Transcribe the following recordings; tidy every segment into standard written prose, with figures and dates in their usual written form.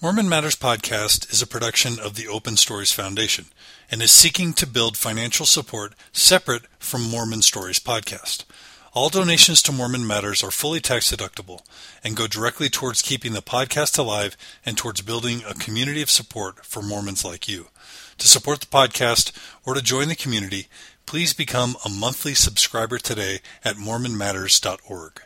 Mormon Matters Podcast is a production of the Open Stories Foundation and is seeking to build financial support separate from Mormon Stories Podcast. All donations to Mormon Matters are fully tax deductible and go directly towards keeping the podcast alive and towards building a community of support for Mormons like you. To support the podcast or to join the community, please become a monthly subscriber today at mormonmatters.org.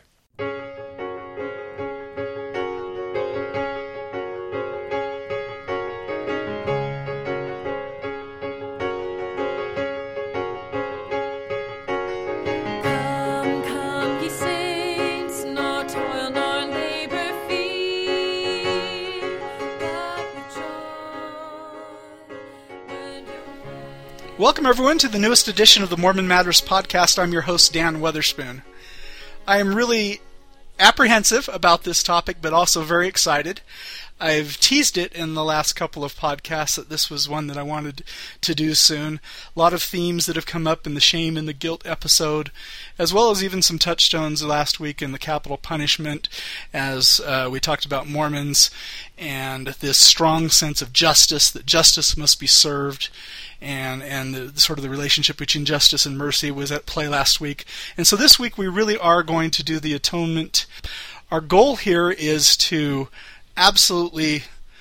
Welcome, everyone, to the newest edition of the Mormon Matters Podcast. I'm your host, Dan Weatherspoon. I am really apprehensive about this topic, but also very excited. I've teased it in the last couple of podcasts that this was one that I wanted to do soon. A lot of themes that have come up in the shame and the guilt episode, as well as even some touchstones last week in the capital punishment, as we talked about Mormons and this strong sense of justice, that justice must be served, and the relationship between justice and mercy was at play last week. And so this week we really are going to do the atonement. Our goal here is to absolutely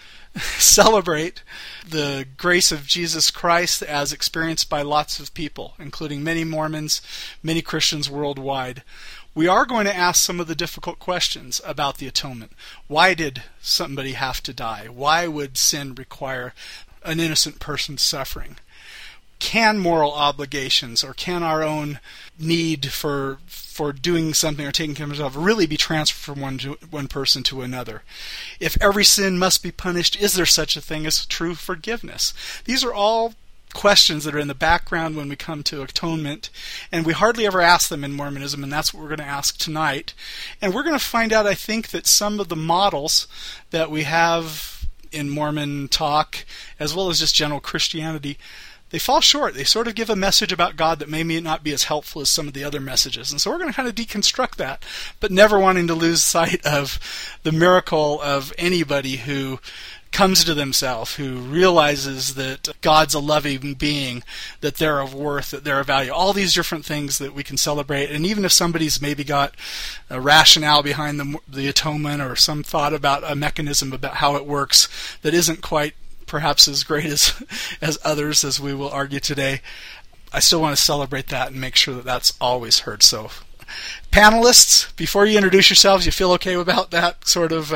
celebrate the grace of Jesus Christ as experienced by lots of people, including many Mormons, many Christians worldwide. We are going to ask some of the difficult questions about the atonement. Why did somebody have to die? Why would sin require an innocent person suffering? Can moral obligations, or can our own need for doing something or taking care of ourselves really be transferred from one person to another? If every sin must be punished, is there such a thing as true forgiveness? These are all questions that are in the background when we come to atonement, and we hardly ever ask them in Mormonism, and that's what we're going to ask tonight. And we're going to find out, I think, that some of the models that we have in Mormon talk, as well as just general Christianity, they fall short. They sort of give a message about God that may not be as helpful as some of the other messages. And so we're going to kind of deconstruct that, but never wanting to lose sight of the miracle of anybody who comes to themselves, who realizes that God's a loving being, that they're of worth, that they're of value. All these different things that we can celebrate. And even if somebody's maybe got a rationale behind the atonement or some thought about a mechanism about how it works that isn't quite perhaps as great as others, as we will argue today, I still want to celebrate that and make sure that that's always heard. So, panelists, before you introduce yourselves, you feel okay about that sort of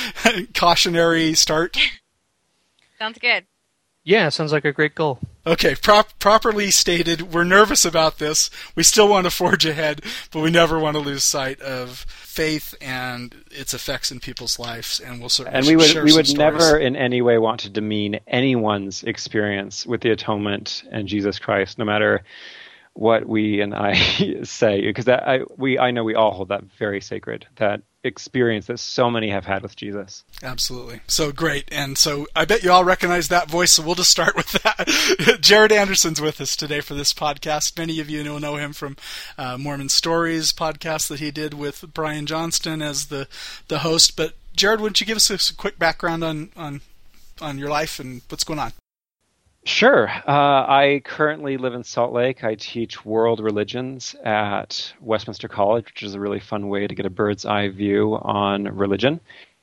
cautionary start? Sounds good. Yeah, sounds like a great goal. Okay, properly stated, we're nervous about this. We still want to forge ahead, but we never want to lose sight of faith and its effects in people's lives, and we'll certainly share we would some never stories. in any way want to demean anyone's experience with the atonement and Jesus Christ, no matter what we and I say, because I know we all hold that very sacred, that experience that so many have had with Jesus. Absolutely. So great. And so I bet you all recognize that voice, so we'll just start with that. Jared Anderson's with us today for this podcast. Many of you will know him from Mormon Stories podcast that he did with Brian Johnston as the host. But Jared, why don't you give us a quick background on your life and what's going on? Sure. I currently live in Salt Lake. I teach world religions at Westminster College, which is a really fun way to get a bird's eye view on religion.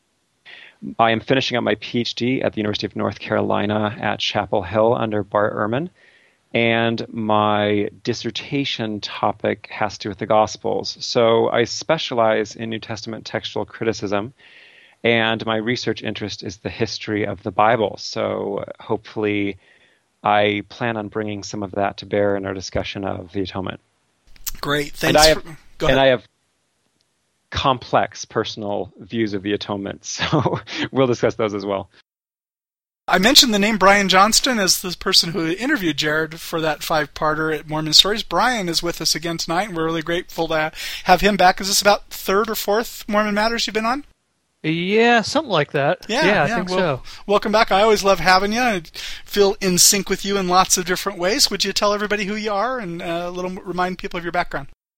I am finishing up my PhD at the University of North Carolina at Chapel Hill under Bart Ehrman, and my dissertation topic has to do with the Gospels. So I specialize in New Testament textual criticism, and my research interest is the history of the Bible. So hopefully I plan on bringing some of that to bear in our discussion of the atonement. Great. Thanks. Go ahead. And I have complex personal views of the atonement, so we'll discuss those as well. I mentioned the name Brian Johnston as the person who interviewed Jared for that 5-parter at Mormon Stories. Brian is with us again tonight, and we're really grateful to have him back. Is this about 3rd or 4th Mormon Matters you've been on? Yeah, something like that. Yeah, I think so. Welcome back. I always love having you. I feel in sync with you in lots of different ways. Would you tell everybody who you are and remind people of your background?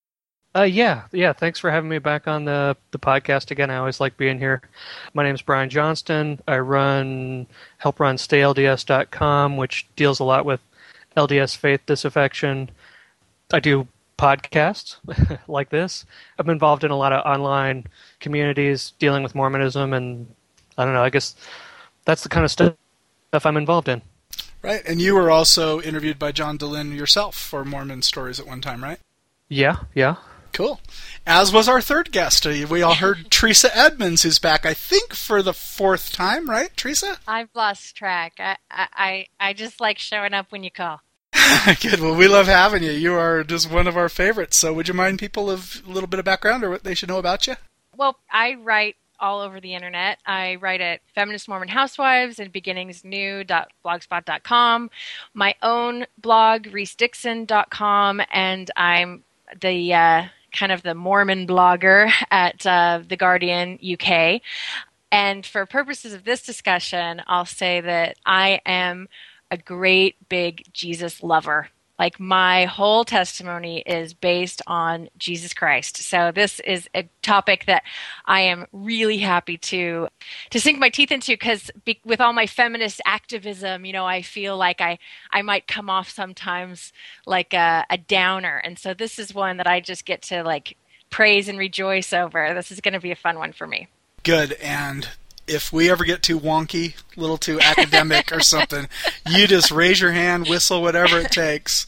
Yeah. Thanks for having me back on the podcast again. I always like being here. My name is Brian Johnston. I help run StayLDS.com, which deals a lot with LDS faith disaffection. I do podcasts like this. I'm involved in a lot of online communities dealing with Mormonism, and I don't know, I guess that's the kind of stuff I'm involved in. Right, and you were also interviewed by John Dehlin yourself for Mormon Stories at one time, right? Yeah. Cool. As was our third guest. We all heard Teresa Edmonds, who's back, I think, for the fourth time, right, Teresa? I've lost track. I just like showing up when you call. Good. Well, we love having you. You are just one of our favorites. So would you mind people of a little bit of background or what they should know about you? Well, I write all over the internet. I write at Feminist Mormon Housewives and beginningsnew.blogspot.com, my own blog, reesedixon.com, and I'm the kind of the Mormon blogger at The Guardian UK. And for purposes of this discussion, I'll say that I am a great big Jesus lover. Like, my whole testimony is based on Jesus Christ. So this is a topic that I am really happy to sink my teeth into, because with all my feminist activism, I feel like I might come off sometimes like a downer. And so this is one that I just get to like praise and rejoice over. This is going to be a fun one for me. Good. And if we ever get too wonky, a little too academic or something, you just raise your hand, whistle, whatever it takes,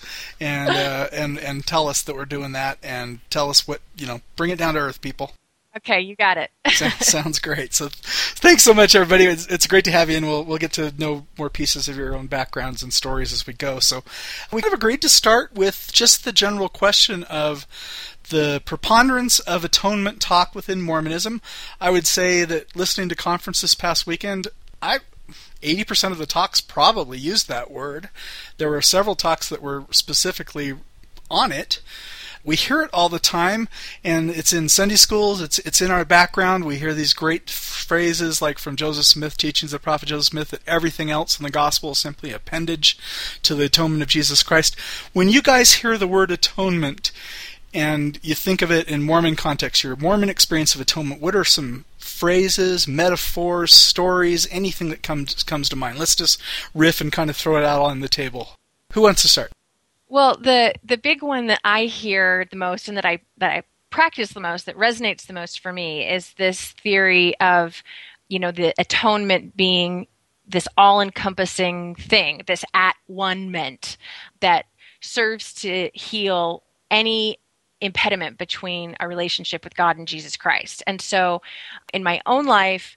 and tell us that we're doing that, and tell us what, bring it down to earth, people. Okay, you got it. Sounds great. So thanks so much, everybody. It's great to have you, and we'll get to know more pieces of your own backgrounds and stories as we go. So we have agreed to start with just the general question of the preponderance of atonement talk within Mormonism. I would say that listening to conference this past weekend, 80% of the talks probably used that word. There were several talks that were specifically on it. We hear it all the time, and it's in Sunday schools, it's in our background. We hear these great phrases like from Joseph Smith, Teachings of the Prophet Joseph Smith, that everything else in the gospel is simply appendage to the atonement of Jesus Christ. When you guys hear the word atonement, and you think of it in Mormon context, your Mormon experience of atonement, what are some phrases, metaphors, stories, anything that comes to mind? Let's just riff and kind of throw it out on the table. Who wants to start? Well, the big one that I hear the most and that I practice the most, that resonates the most for me, is this theory of, the atonement being this all-encompassing thing, this at-one-ment that serves to heal any impediment between a relationship with God and Jesus Christ. And so in my own life,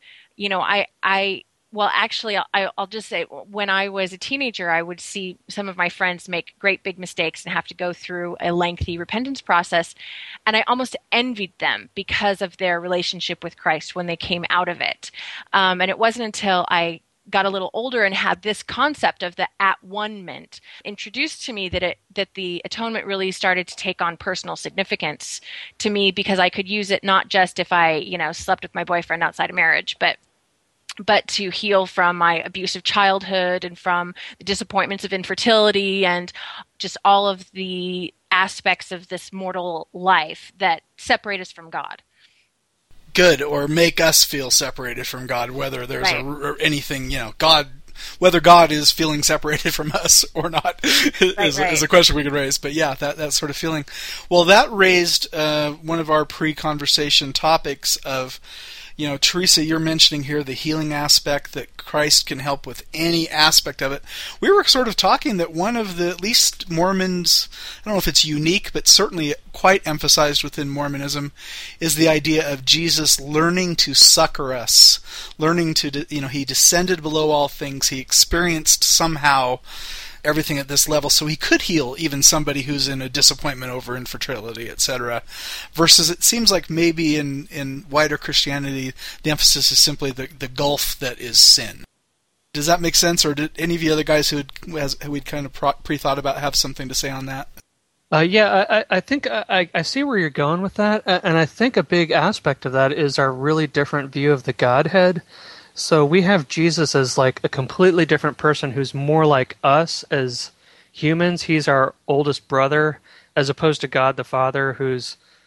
I'll just say, when I was a teenager, I would see some of my friends make great big mistakes and have to go through a lengthy repentance process. And I almost envied them because of their relationship with Christ when they came out of it. And it wasn't until I got a little older and had this concept of the at-one-ment introduced to me that the atonement really started to take on personal significance to me, because I could use it not just if I, slept with my boyfriend outside of marriage, but to heal from my abusive childhood and from the disappointments of infertility and just all of the aspects of this mortal life that separate us from God. Good, or make us feel separated from God, whether there's anything, God, whether God is feeling separated from us or not is a question we could raise. But yeah, that sort of feeling. Well, that raised one of our pre-conversation topics of, Teresa, you're mentioning here the healing aspect, that Christ can help with any aspect of it. We were sort of talking that one of the, at least Mormons, I don't know if it's unique, but certainly quite emphasized within Mormonism, is the idea of Jesus learning to succor us, learning to, he descended below all things, he experienced somehow everything at this level, so he could heal even somebody who's in a disappointment over infertility, etc. Versus it seems like maybe in wider Christianity, the emphasis is simply the gulf that is sin. Does that make sense, or did any of the other guys who we'd kind of pre-thought about have something to say on that? I think I see where you're going with that, and I think a big aspect of that is our really different view of the Godhead. So we have Jesus as like a completely different person who's more like us as humans. He's our oldest brother, as opposed to God the Father, who's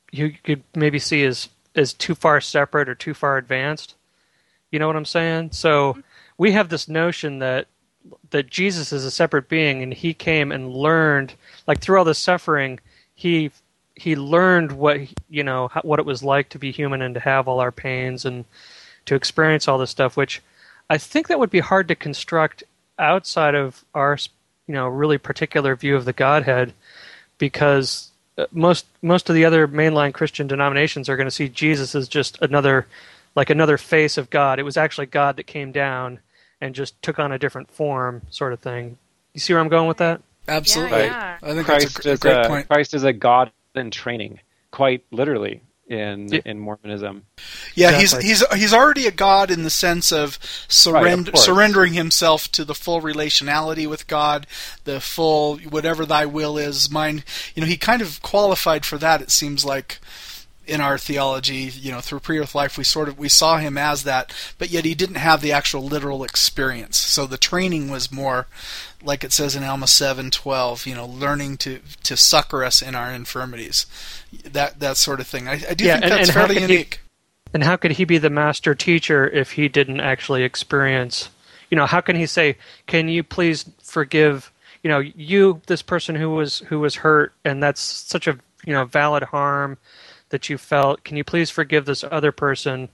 you could maybe see as too far separate or too far advanced. You know what I'm saying? So we have this notion that Jesus is a separate being, and he came and learned, like through all this suffering, he learned what what it was like to be human and to have all our pains and to experience all this stuff, which I think that would be hard to construct outside of our really particular view of the Godhead, because most of the other mainline Christian denominations are going to see Jesus as just another face of God. It was actually God that came down and just took on a different form, sort of thing. You see where I'm going with that? Absolutely. Yeah. I think Christ that's a great point. Christ is a God in training, quite literally in Mormonism. Yeah, Exactly. he's already a God in the sense of Right, of course. surrendering himself to the full relationality with God, the full whatever thy will is mine. He kind of qualified for that, it seems like, in our theology, through pre-earth life, we saw him as that, but yet he didn't have the actual literal experience. So the training was more, like it says in Alma 7:12, learning to succor us in our infirmities, that sort of thing. I do think that's fairly unique. And how could he be the master teacher if he didn't actually experience? How can he say, "Can you please forgive?" This person who was hurt, and that's such a valid harm that you felt. Can you please forgive this other person?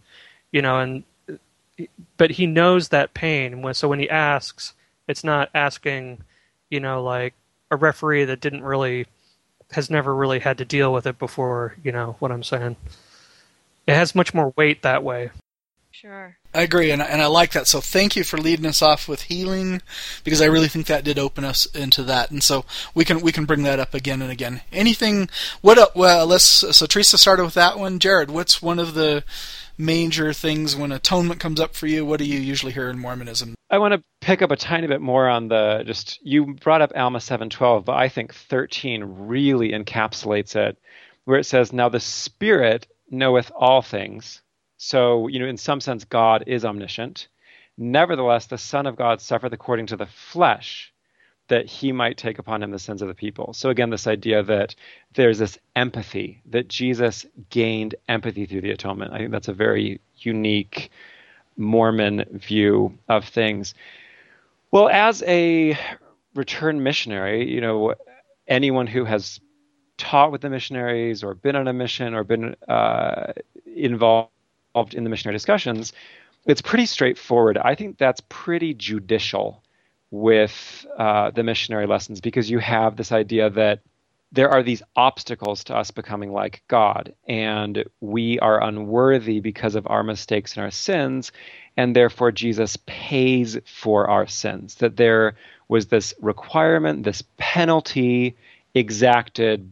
But he knows that pain. So when he asks, it's not asking, like a referee that has never really had to deal with it before. You know what I'm saying? It has much more weight that way. Sure. I agree, and I like that. So thank you for leading us off with healing, because I really think that did open us into that, and so we can bring that up again and again. Anything? So Teresa started with that one. Jared, what's one of the major things when atonement comes up for you? What do you usually hear in Mormonism? I want to pick up a tiny bit more on you brought up Alma 7:12, but I think 13 really encapsulates it, where it says, "Now the Spirit knoweth all things." So, in some sense, God is omniscient. Nevertheless, the Son of God suffered according to the flesh, that he might take upon him the sins of the people. So again, this idea that there's this empathy, that Jesus gained empathy through the atonement. I think that's a very unique Mormon view of things. Well, as a returned missionary, anyone who has taught with the missionaries or been on a mission or been involved in the missionary discussions, it's pretty straightforward. I think that's pretty judicial with the missionary lessons, because you have this idea that there are these obstacles to us becoming like God, and we are unworthy because of our mistakes and our sins, and therefore Jesus pays for our sins. That there was this requirement, this penalty exacted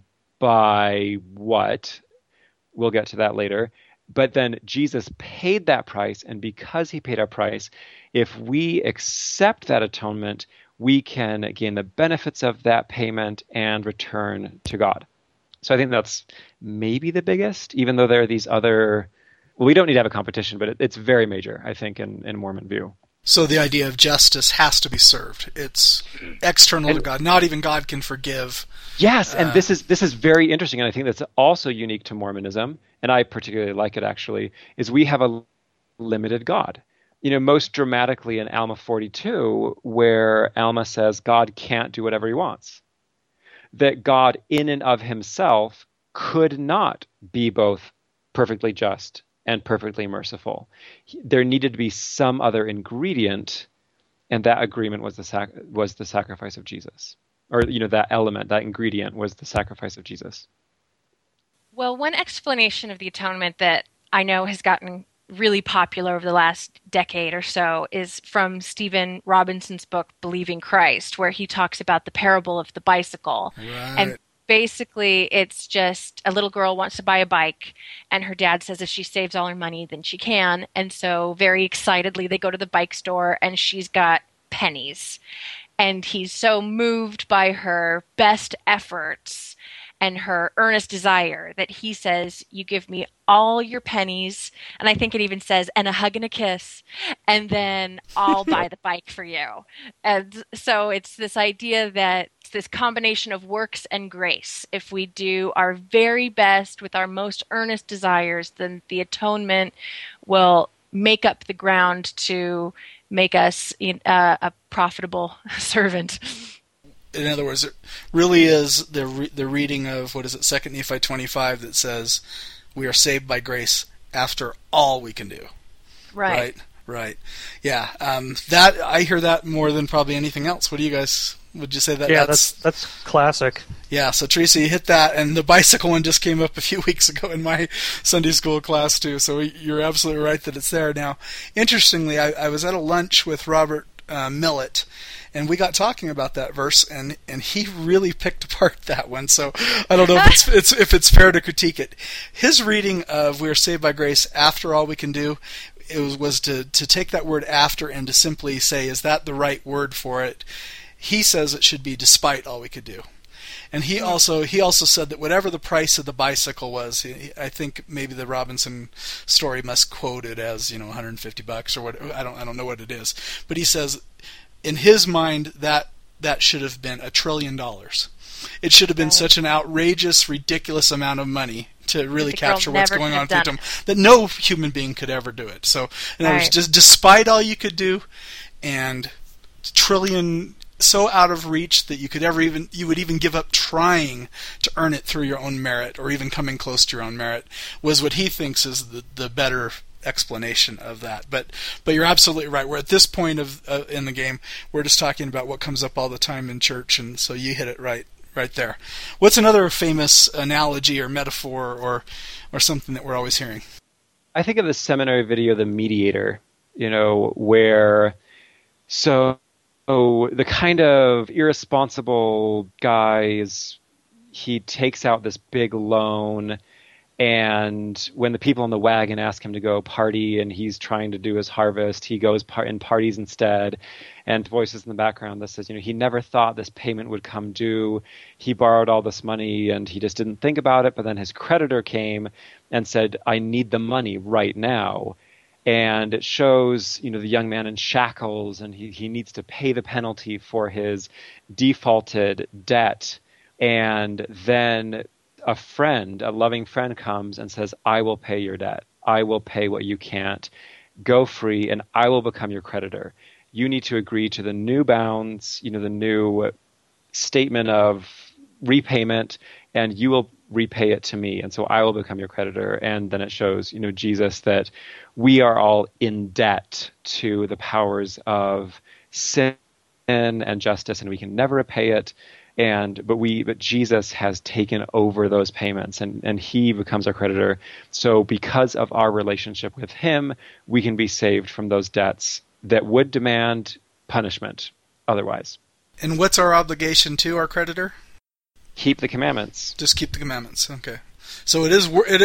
by what? We'll get to that later. But then Jesus paid that price, and because he paid our price, if we accept that atonement, we can gain the benefits of that payment and return to God. So I think that's maybe the biggest, even though there are these other... Well, we don't need to have a competition, but it's very major, I think, in Mormon view. So the idea of justice has to be served. It's external to God. Not even God can forgive. Yes, and this is very interesting, and I think that's also unique to Mormonism, and I particularly like it actually, is we have a limited God. Most dramatically in Alma 42, where Alma says God can't do whatever he wants. That God in and of himself could not be both perfectly just and perfectly merciful. There needed to be some other ingredient, and that agreement was the sacrifice of Jesus. Or, that element, that ingredient was the sacrifice of Jesus. Well, one explanation of the atonement that I know has gotten really popular over the last decade or so is from Stephen Robinson's book, Believing Christ, where he talks about the parable of the bicycle. Right. And basically, it's just a little girl wants to buy a bike, and her dad says if she saves all her money, then she can. And so very excitedly, they go to the bike store, and she's got pennies. And he's so moved by her best efforts and her earnest desire that he says, you give me all your pennies, and I think it even says, and a hug and a kiss, and then I'll buy the bike for you. And so it's this idea that it's this combination of works and grace. If we do our very best with our most earnest desires, then the atonement will make up the ground to make us a profitable servant. In other words, it really is the reading of, what is it, 2 Nephi 25 that says, we are saved by grace after all we can do. Right. Yeah, that I hear that more than probably anything else. What do you guys, would you say that? Yeah, that's classic. Yeah, so Teresa, you hit that, and the bicycle one just came up a few weeks ago in my Sunday school class too, so you're absolutely right that it's there. Now, interestingly, I was at a lunch with Robert Millett, and we got talking about that verse, and he really picked apart that one, so I don't know if it's fair to critique it. His reading of we are saved by grace after all we can do, it was to take that word after and to simply say, is that the right word for it? He says it should be despite all we could do. And he also said that whatever the price of the bicycle was, I think maybe the Robinson story must quote it as, $150 or what, I don't know what it is. But he says in his mind that should have been $1 trillion. It should have been such an outrageous, ridiculous amount of money to really capture what's going on with them that no human being could ever do it. So in other words, just despite all you could do, and trillion so out of reach that you would even give up trying to earn it through your own merit or even coming close to your own merit, was what he thinks is the better explanation of that. But you're absolutely right. We're at this point in the game, we're just talking about what comes up all the time in church, and so you hit it right there. What's another famous analogy or metaphor or something that we're always hearing? I think of the seminary video, The Mediator, where the kind of irresponsible guy he takes out this big loan, and when the people in the wagon ask him to go party and he's trying to do his harvest, he goes in parties instead, and voices in the background that says, he never thought this payment would come due. He borrowed all this money and he just didn't think about it, but then his creditor came and said, I need the money right now. And it shows, the young man in shackles, and he needs to pay the penalty for his defaulted debt. And then a loving friend comes and says, I will pay your debt. I will pay what you can't. Go free, and I will become your creditor. You need to agree to the new bounds, the new statement of repayment, and you will repay it to me, and so I will become your creditor. And then it shows, Jesus, that we are all in debt to the powers of sin and justice, and we can never repay it. But Jesus has taken over those payments, and he becomes our creditor. So because of our relationship with him, we can be saved from those debts that would demand punishment otherwise. And what's our obligation to our creditor? Keep the commandments. Just keep the commandments. Okay. So it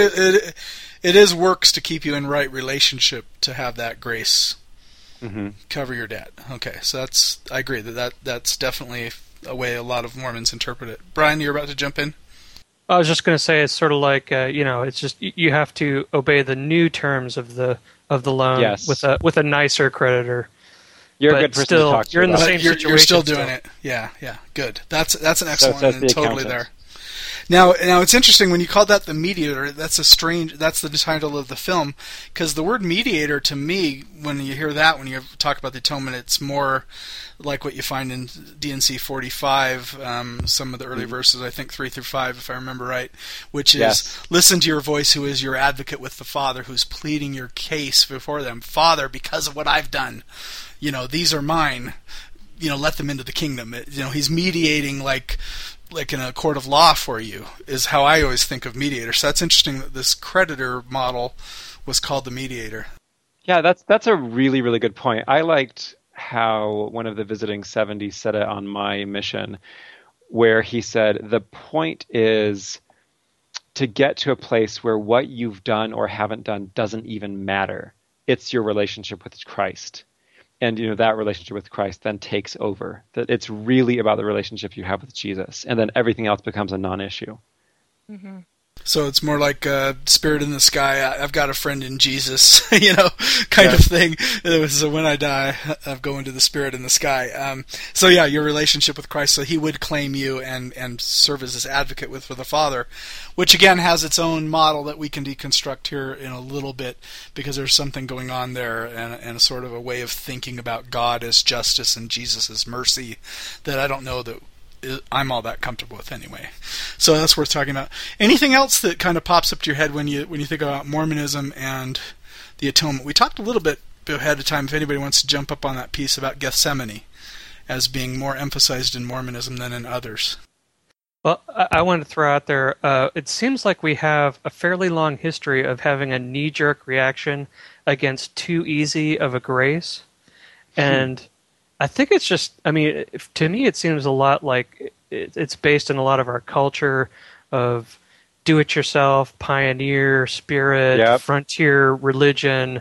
is works to keep you in right relationship to have that grace cover your debt. Okay. So I agree that's definitely a way a lot of Mormons interpret it. Brian, you're about to jump in? I was just going to say it's sort of like it's just you have to obey the new terms of the loan with a nicer creditor. You're a good person to talk to. You're in the same situation. You're still doing it. Yeah. Good. That's an excellent one, and totally there. Now it's interesting when you call that The Mediator. That's the title of the film, because the word mediator to me, when you hear that, when you talk about the atonement, it's more like what you find in D&C 45, some of the early verses, I think 3 through 5, if I remember right, which is, listen to your voice who is your advocate with the Father, who's pleading your case before them. Father, because of what I've done, these are mine, let them into the kingdom. He's mediating like in a court of law for you, is how I always think of mediator. So that's interesting that this creditor model was called the mediator. Yeah, that's a really, really good point. I liked how one of the visiting 70s said it on my mission, where he said, the point is to get to a place where what you've done or haven't done doesn't even matter. It's your relationship with Christ. And that relationship with Christ then takes over. That it's really about the relationship you have with Jesus, and then everything else becomes a non-issue. Mm-hmm. So it's more like spirit in the sky. I've got a friend in Jesus, kind of thing. It was when I die, I'm going to the spirit in the sky. So yeah, your relationship with Christ. So He would claim you and serve as His advocate for the Father, which again has its own model that we can deconstruct here in a little bit, because there's something going on there and a sort of a way of thinking about God as justice and Jesus as mercy that I don't know that I'm all that comfortable with anyway. So that's worth talking about. Anything else that kind of pops up to your head when you think about Mormonism and the atonement? We talked a little bit ahead of time, if anybody wants to jump up on that piece about Gethsemane as being more emphasized in Mormonism than in others. Well, I wanted to throw out there, it seems like we have a fairly long history of having a knee-jerk reaction against too easy of a grace. And I think it's just, to me it seems a lot like it's based in a lot of our culture of do-it-yourself, pioneer spirit, frontier religion.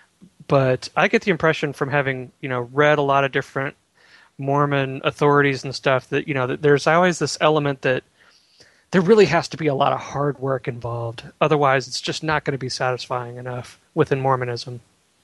But I get the impression from having, read a lot of different Mormon authorities and stuff that, that there's always this element that there really has to be a lot of hard work involved. Otherwise, it's just not going to be satisfying enough within Mormonism.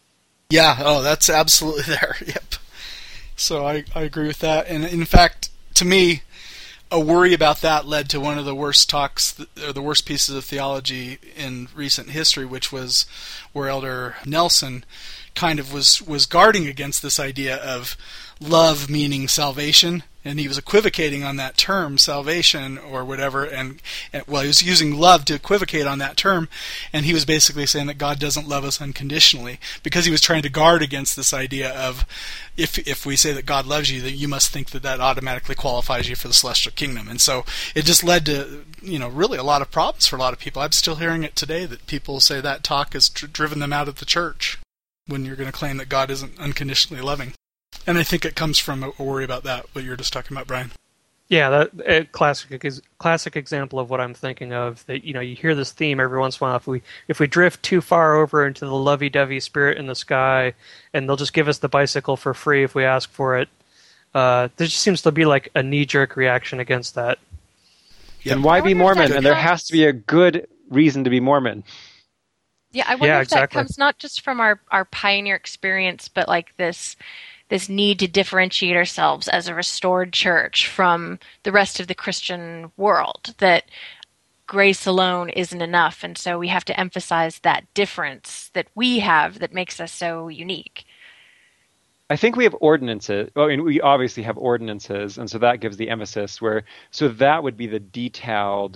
Yeah, that's absolutely there. Yep. So I agree with that. And in fact, to me, a worry about that led to one of the worst talks, or the worst pieces of theology in recent history, which was where Elder Nelson kind of was guarding against this idea of love meaning salvation, and he was equivocating on that term, salvation or whatever, and he was using love to equivocate on that term, and he was basically saying that God doesn't love us unconditionally, because he was trying to guard against this idea of if we say that God loves you, that you must think that automatically qualifies you for the celestial kingdom. And so it just led to really a lot of problems for a lot of people. I'm still hearing it today that people say that talk has driven them out of the church, when you're going to claim that God isn't unconditionally loving. And I think it comes from a worry about that, what you were just talking about, Brian. Yeah, that a classic example of what I'm thinking of. That you hear this theme every once in a while. If we drift too far over into the lovey-dovey spirit in the sky, and they'll just give us the bicycle for free if we ask for it, there just seems to be like a knee-jerk reaction against that. Yep. And why be Mormon? And there has to be a good reason to be Mormon. Yeah, I wonder if that comes not just from our pioneer experience, but like this need to differentiate ourselves as a restored church from the rest of the Christian world, that grace alone isn't enough, and so we have to emphasize that difference that we have that makes us so unique. I think we have ordinances. Well, we obviously have ordinances, and so that gives the emphasis so that would be the detailed,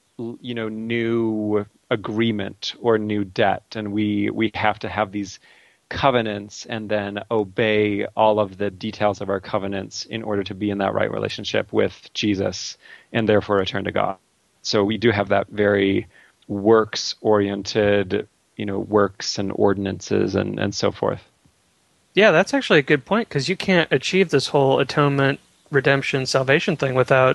new agreement or new debt, and we have to have these covenants and then obey all of the details of our covenants in order to be in that right relationship with Jesus and therefore return to God. So we do have that very works-oriented, works and ordinances and so forth. Yeah, that's actually a good point, because you can't achieve this whole atonement, redemption, salvation thing without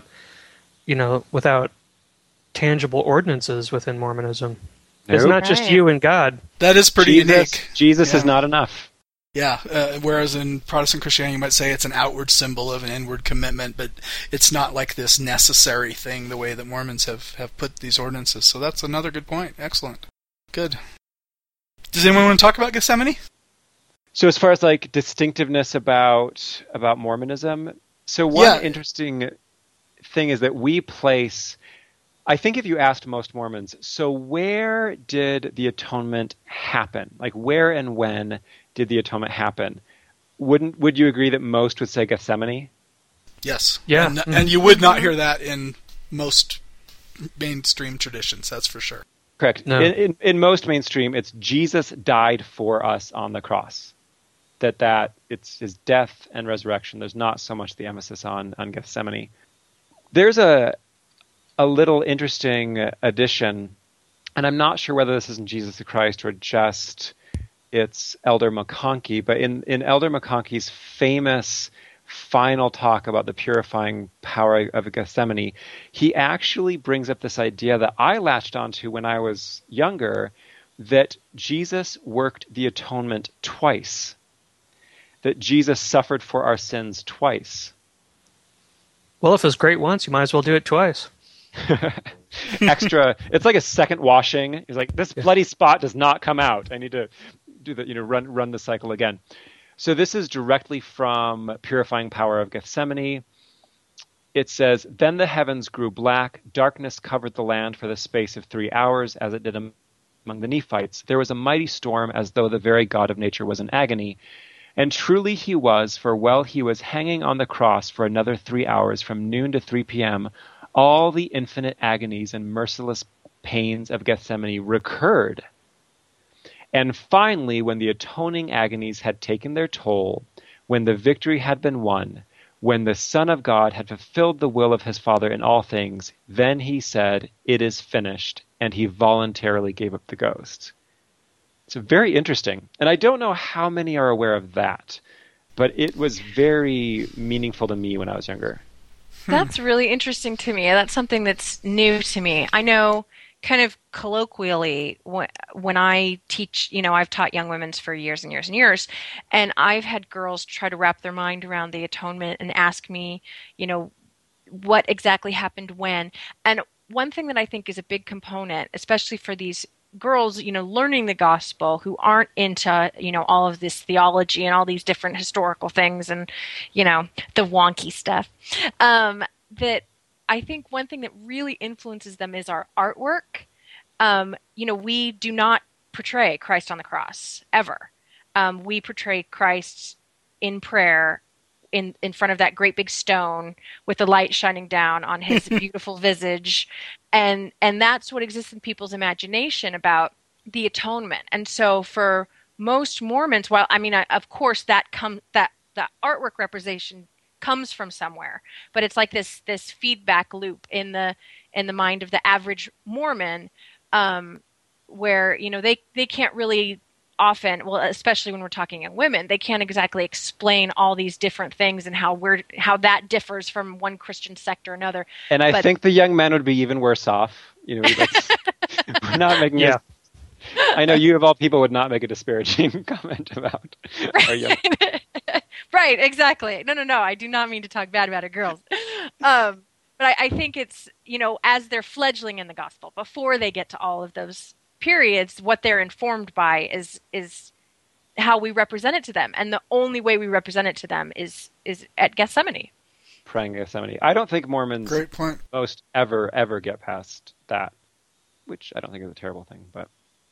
tangible ordinances within Mormonism. Nope. It's not just you and God. That is pretty unique. Jesus is not enough. Yeah, whereas in Protestant Christianity you might say it's an outward symbol of an inward commitment, but it's not like this necessary thing the way that Mormons have put these ordinances. So that's another good point. Excellent. Good. Does anyone want to talk about Gethsemane? So as far as like distinctiveness about Mormonism, so one interesting thing is that we place, I think if you asked most Mormons, so where did the atonement happen? Like where and when did the atonement happen? Would you agree that most would say Gethsemane? Yes. Yeah. And you would not hear that in most mainstream traditions, that's for sure. Correct. No. In most mainstream, it's Jesus died for us on the cross. That it's his death and resurrection. There's not so much the emphasis on Gethsemane. There's a little interesting addition, and I'm not sure whether this is in Jesus the Christ or just it's Elder McConkie, but in Elder McConkie's famous final talk about the purifying power of Gethsemane, he actually brings up this idea that I latched onto when I was younger, that Jesus worked the atonement twice, that Jesus suffered for our sins twice. Well, if it's great once, you might as well do it twice. extra. It's like a second washing. He's like, this bloody spot does not come out. I need to do the run the cycle again. So this is directly from Purifying Power of Gethsemane. It says, "Then the heavens grew black, darkness covered the land for the space of 3 hours, as it did among the Nephites. There was a mighty storm, as though the very God of nature was in agony. And truly he was, for while he was hanging on the cross for another 3 hours, from noon to 3 p.m., all the infinite agonies and merciless pains of Gethsemane recurred. And finally, when the atoning agonies had taken their toll, when the victory had been won, when the Son of God had fulfilled the will of his Father in all things, then he said, 'It is finished,' and he voluntarily gave up the ghost." It's very interesting. And I don't know how many are aware of that, but it was very meaningful to me when I was younger. That's really interesting to me. That's something that's new to me. I know kind of colloquially when I teach, I've taught young women for years and years and years, and I've had girls try to wrap their mind around the atonement and ask me, what exactly happened when. And one thing that I think is a big component, especially for these girls, learning the gospel who aren't into, all of this theology and all these different historical things and, the wonky stuff, that I think one thing that really influences them is our artwork. We do not portray Christ on the cross ever. We portray Christ in prayer in front of that great big stone with the light shining down on his beautiful visage. And that's what exists in people's imagination about the atonement. And so for most Mormons, of course that artwork representation comes from somewhere, but it's like this feedback loop in the mind of the average Mormon, where they can't really often, well, especially when we're talking young women, they can't exactly explain all these different things and how that differs from one Christian sect or another. And I think the young men would be even worse off. We're not making it. I know you of all people would not make a disparaging comment about our young. Right, exactly. No, I do not mean to talk bad about our girls. But I think it's, as they're fledgling in the gospel, before they get to all of those periods, what they're informed by is how we represent it to them. And the only way we represent it to them is at Gethsemane. Praying at Gethsemane. I don't think Mormons Great point. most ever get past that, which I don't think is a terrible thing, but...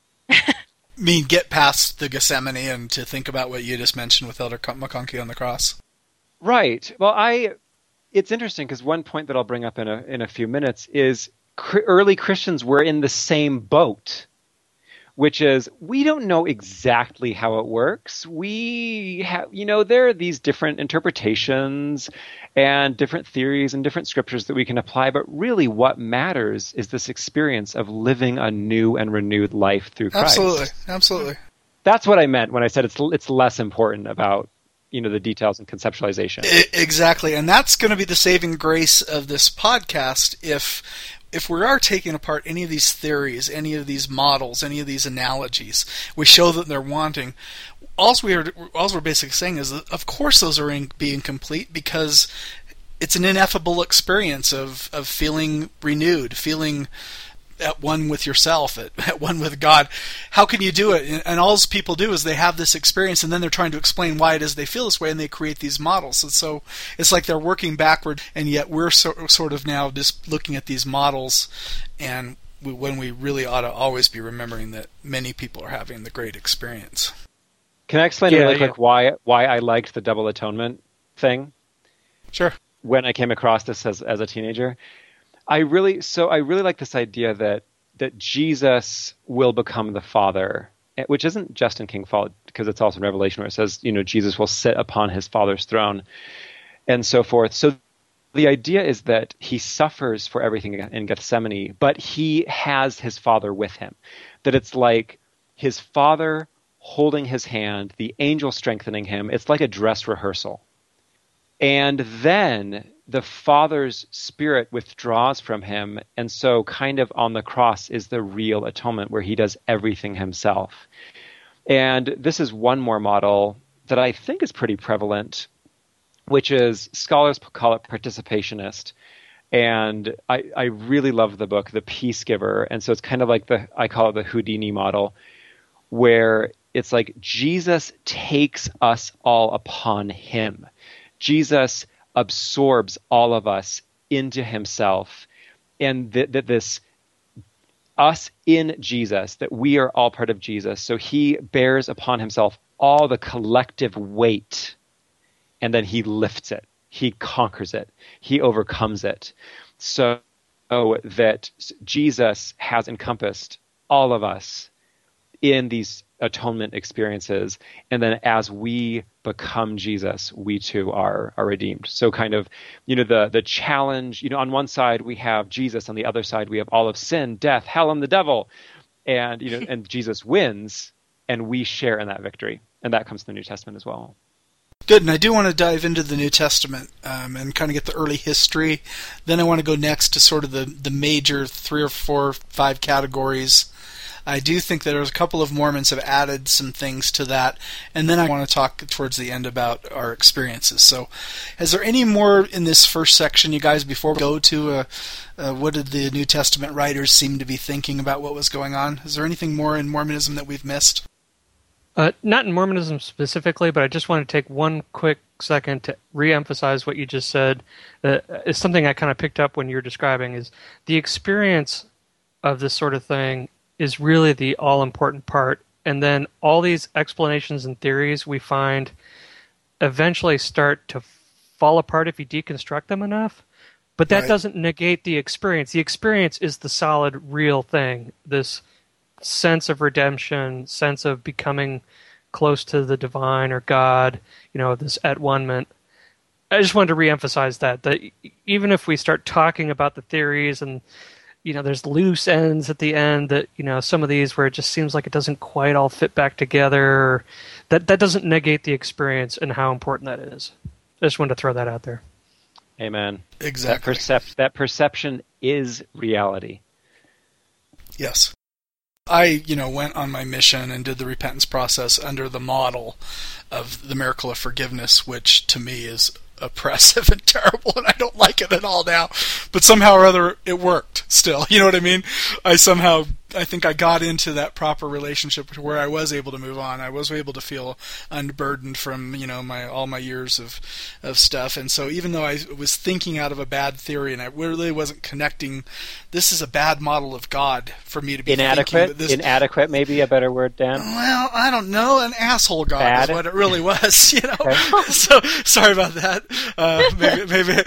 Get past the Gethsemane and to think about what you just mentioned with Elder McConkie on the cross. Right. Well, it's interesting because one point that I'll bring up in a few minutes is early Christians were in the same boat, which is we don't know exactly how it works. We have, there are these different interpretations and different theories and different scriptures that we can apply, but really what matters is this experience of living a new and renewed life through Christ. Absolutely. That's what I meant when I said it's less important about the details and conceptualization. Exactly, and that's going to be the saving grace of this podcast if we are taking apart any of these theories, any of these models, any of these analogies, we show that they're wanting. All we're basically saying is that, of course, those are being complete because it's an ineffable experience of feeling renewed, feeling at one with yourself, at one with God. How can you do it? And all people do is they have this experience, and then they're trying to explain why it is they feel this way, and they create these models. And so it's like they're working backward, and yet we're sort of now just looking at these models, and when we really ought to always be remembering that many people are having the great experience. Can I explain really quick why I liked the double atonement thing? Sure. When I came across this as a teenager, I really like this idea that Jesus will become the Father, which isn't just in King Fall, because it's also in Revelation where it says, Jesus will sit upon his Father's throne and so forth. So the idea is that he suffers for everything in Gethsemane, but he has his Father with him. That it's like his Father holding his hand, the angel strengthening him. It's like a dress rehearsal. And then the Father's Spirit withdraws from him, and so kind of on the cross is the real atonement where he does everything himself. And this is one more model that I think is pretty prevalent, which is, scholars call it participationist. And I really love the book, The Peace Giver. And so it's kind of like I call it the Houdini model, where it's like Jesus takes us all upon him. Jesus absorbs all of us into himself. And that this us in Jesus, that we are all part of Jesus. So he bears upon himself all the collective weight, and then he lifts it. He conquers it. He overcomes it. So that Jesus has encompassed all of us in these atonement experiences. And then as we become Jesus, we too are redeemed. So kind of, the challenge, on one side we have Jesus, on the other side we have all of sin, death, hell, and the devil. And, and Jesus wins, and we share in that victory. And that comes from the New Testament as well. Good, and I do want to dive into the New Testament and kind of get the early history. Then I want to go next to sort of the major 3 or 4, 5 categories. I do think that there's a couple of Mormons have added some things to that, and then I want to talk towards the end about our experiences. So, is there any more in this first section, you guys, before we go to what did the New Testament writers seem to be thinking about what was going on? Is there anything more in Mormonism that we've missed? Not in Mormonism specifically, but I just want to take one quick second to re-emphasize what you just said. It's something I kind of picked up when you were describing, is the experience of this sort of thing is really the all-important part. And then all these explanations and theories we find eventually start to fall apart if you deconstruct them enough. But that doesn't negate the experience. The experience is the solid, real thing, this sense of redemption, sense of becoming close to the divine or God, this at-one-ment. I just wanted to reemphasize that even if we start talking about the theories and, there's loose ends at the end that, some of these where it just seems like it doesn't quite all fit back together, that doesn't negate the experience and how important that is. I just wanted to throw that out there. Amen. Exactly. That perception is reality. Yes. I, went on my mission and did the repentance process under the model of the miracle of forgiveness, which to me is oppressive and terrible, and I don't like it at all now. But somehow or other, it worked still. You know what I mean? I think I got into that proper relationship where I was able to move on. I was able to feel unburdened from, all my years of stuff. And so even though I was thinking out of a bad theory and I really wasn't connecting, this is a bad model of God for me to be inadequate. Inadequate, maybe a better word, Dan. Well, I don't know. An asshole God bad. is what it really was, Okay. So sorry about that. Maybe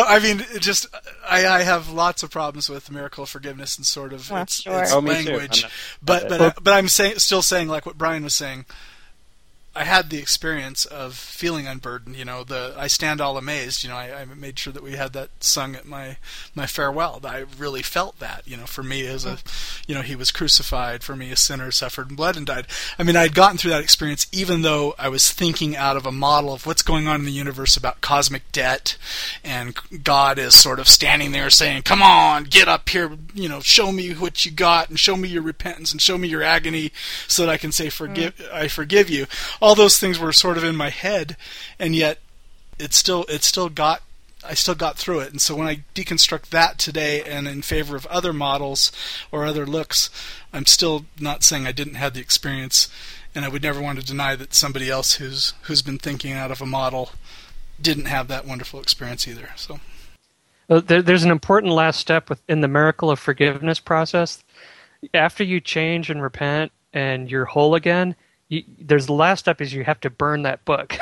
I have lots of problems with the miracle of forgiveness and sort of its language, but I'm still saying like what Brian was saying. I had the experience of feeling unburdened. I stand all amazed. I made sure that we had that sung at my farewell. I really felt that. For me as he was crucified. For me, a sinner suffered in blood and died. I mean, I'd gotten through that experience, even though I was thinking out of a model of what's going on in the universe about cosmic debt, and God is sort of standing there saying, "Come on, get up here. Show me what you got, and show me your repentance, and show me your agony, so that I can say I forgive you." All those things were sort of in my head, and yet I still got through it. And so when I deconstruct that today and in favor of other models or other looks, I'm still not saying I didn't have the experience, and I would never want to deny that somebody else who's been thinking out of a model didn't have that wonderful experience either. So there's an important last step in the miracle of forgiveness process. After you change and repent and you're whole again, there's the last step is you have to burn that book.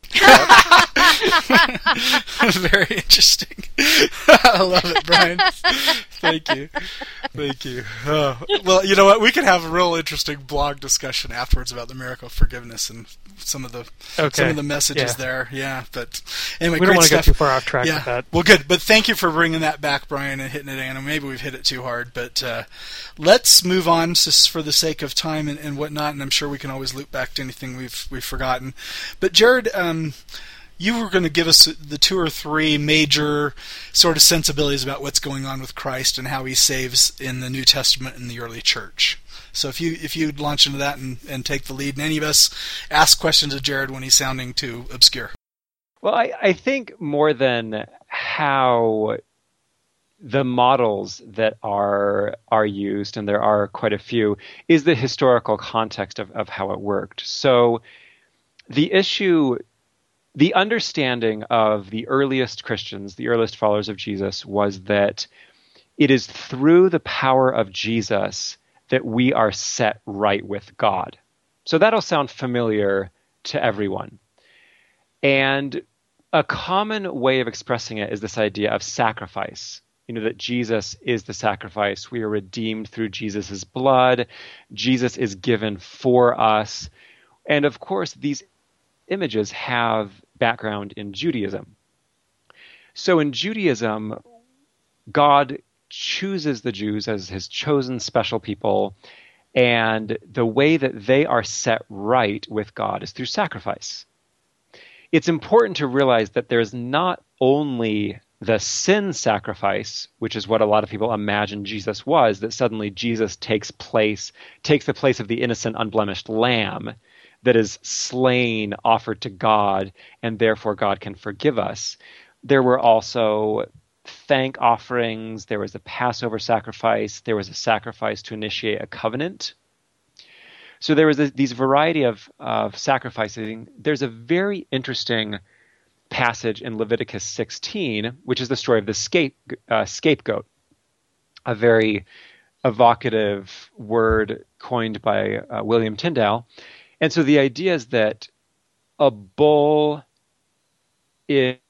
Very interesting. I love it, Brian. Thank you. Well, you know what? We could have a real interesting blog discussion afterwards about the miracle of forgiveness and some of the messages there. Yeah, but anyway, we don't want to go too far off track with that. Well, good. But thank you for bringing that back, Brian, and hitting it in. Maybe we've hit it too hard, but let's move on just for the sake of time and whatnot. And I'm sure we can always loop back to anything we've forgotten. But Jared, you were going to give us the 2 or 3 major sort of sensibilities about what's going on with Christ and how he saves in the New Testament and the early church. So if you'd launch into that and take the lead, and any of us ask questions of Jared when he's sounding too obscure. Well, I think more than how the models that are used, and there are quite a few, is the historical context of how it worked. So the understanding of the earliest Christians, the earliest followers of Jesus, was that it is through the power of Jesus that we are set right with God. So that'll sound familiar to everyone. And a common way of expressing it is this idea of sacrifice. That Jesus is the sacrifice. We are redeemed through Jesus' blood. Jesus is given for us. And of course, these images have background in Judaism. So in Judaism, God chooses the Jews as his chosen special people, and the way that they are set right with God is through sacrifice. It's important to realize that there's not only the sin sacrifice, which is what a lot of people imagine Jesus was, that suddenly Jesus takes the place of the innocent, unblemished lamb that is slain, offered to God, and therefore God can forgive us. There were also thank offerings, there was a Passover sacrifice, there was a sacrifice to initiate a covenant. So there was these variety of sacrificing. There's a very interesting passage in Leviticus 16, which is the story of the scapegoat, a very evocative word coined by William Tyndale. And so the idea is that a bull and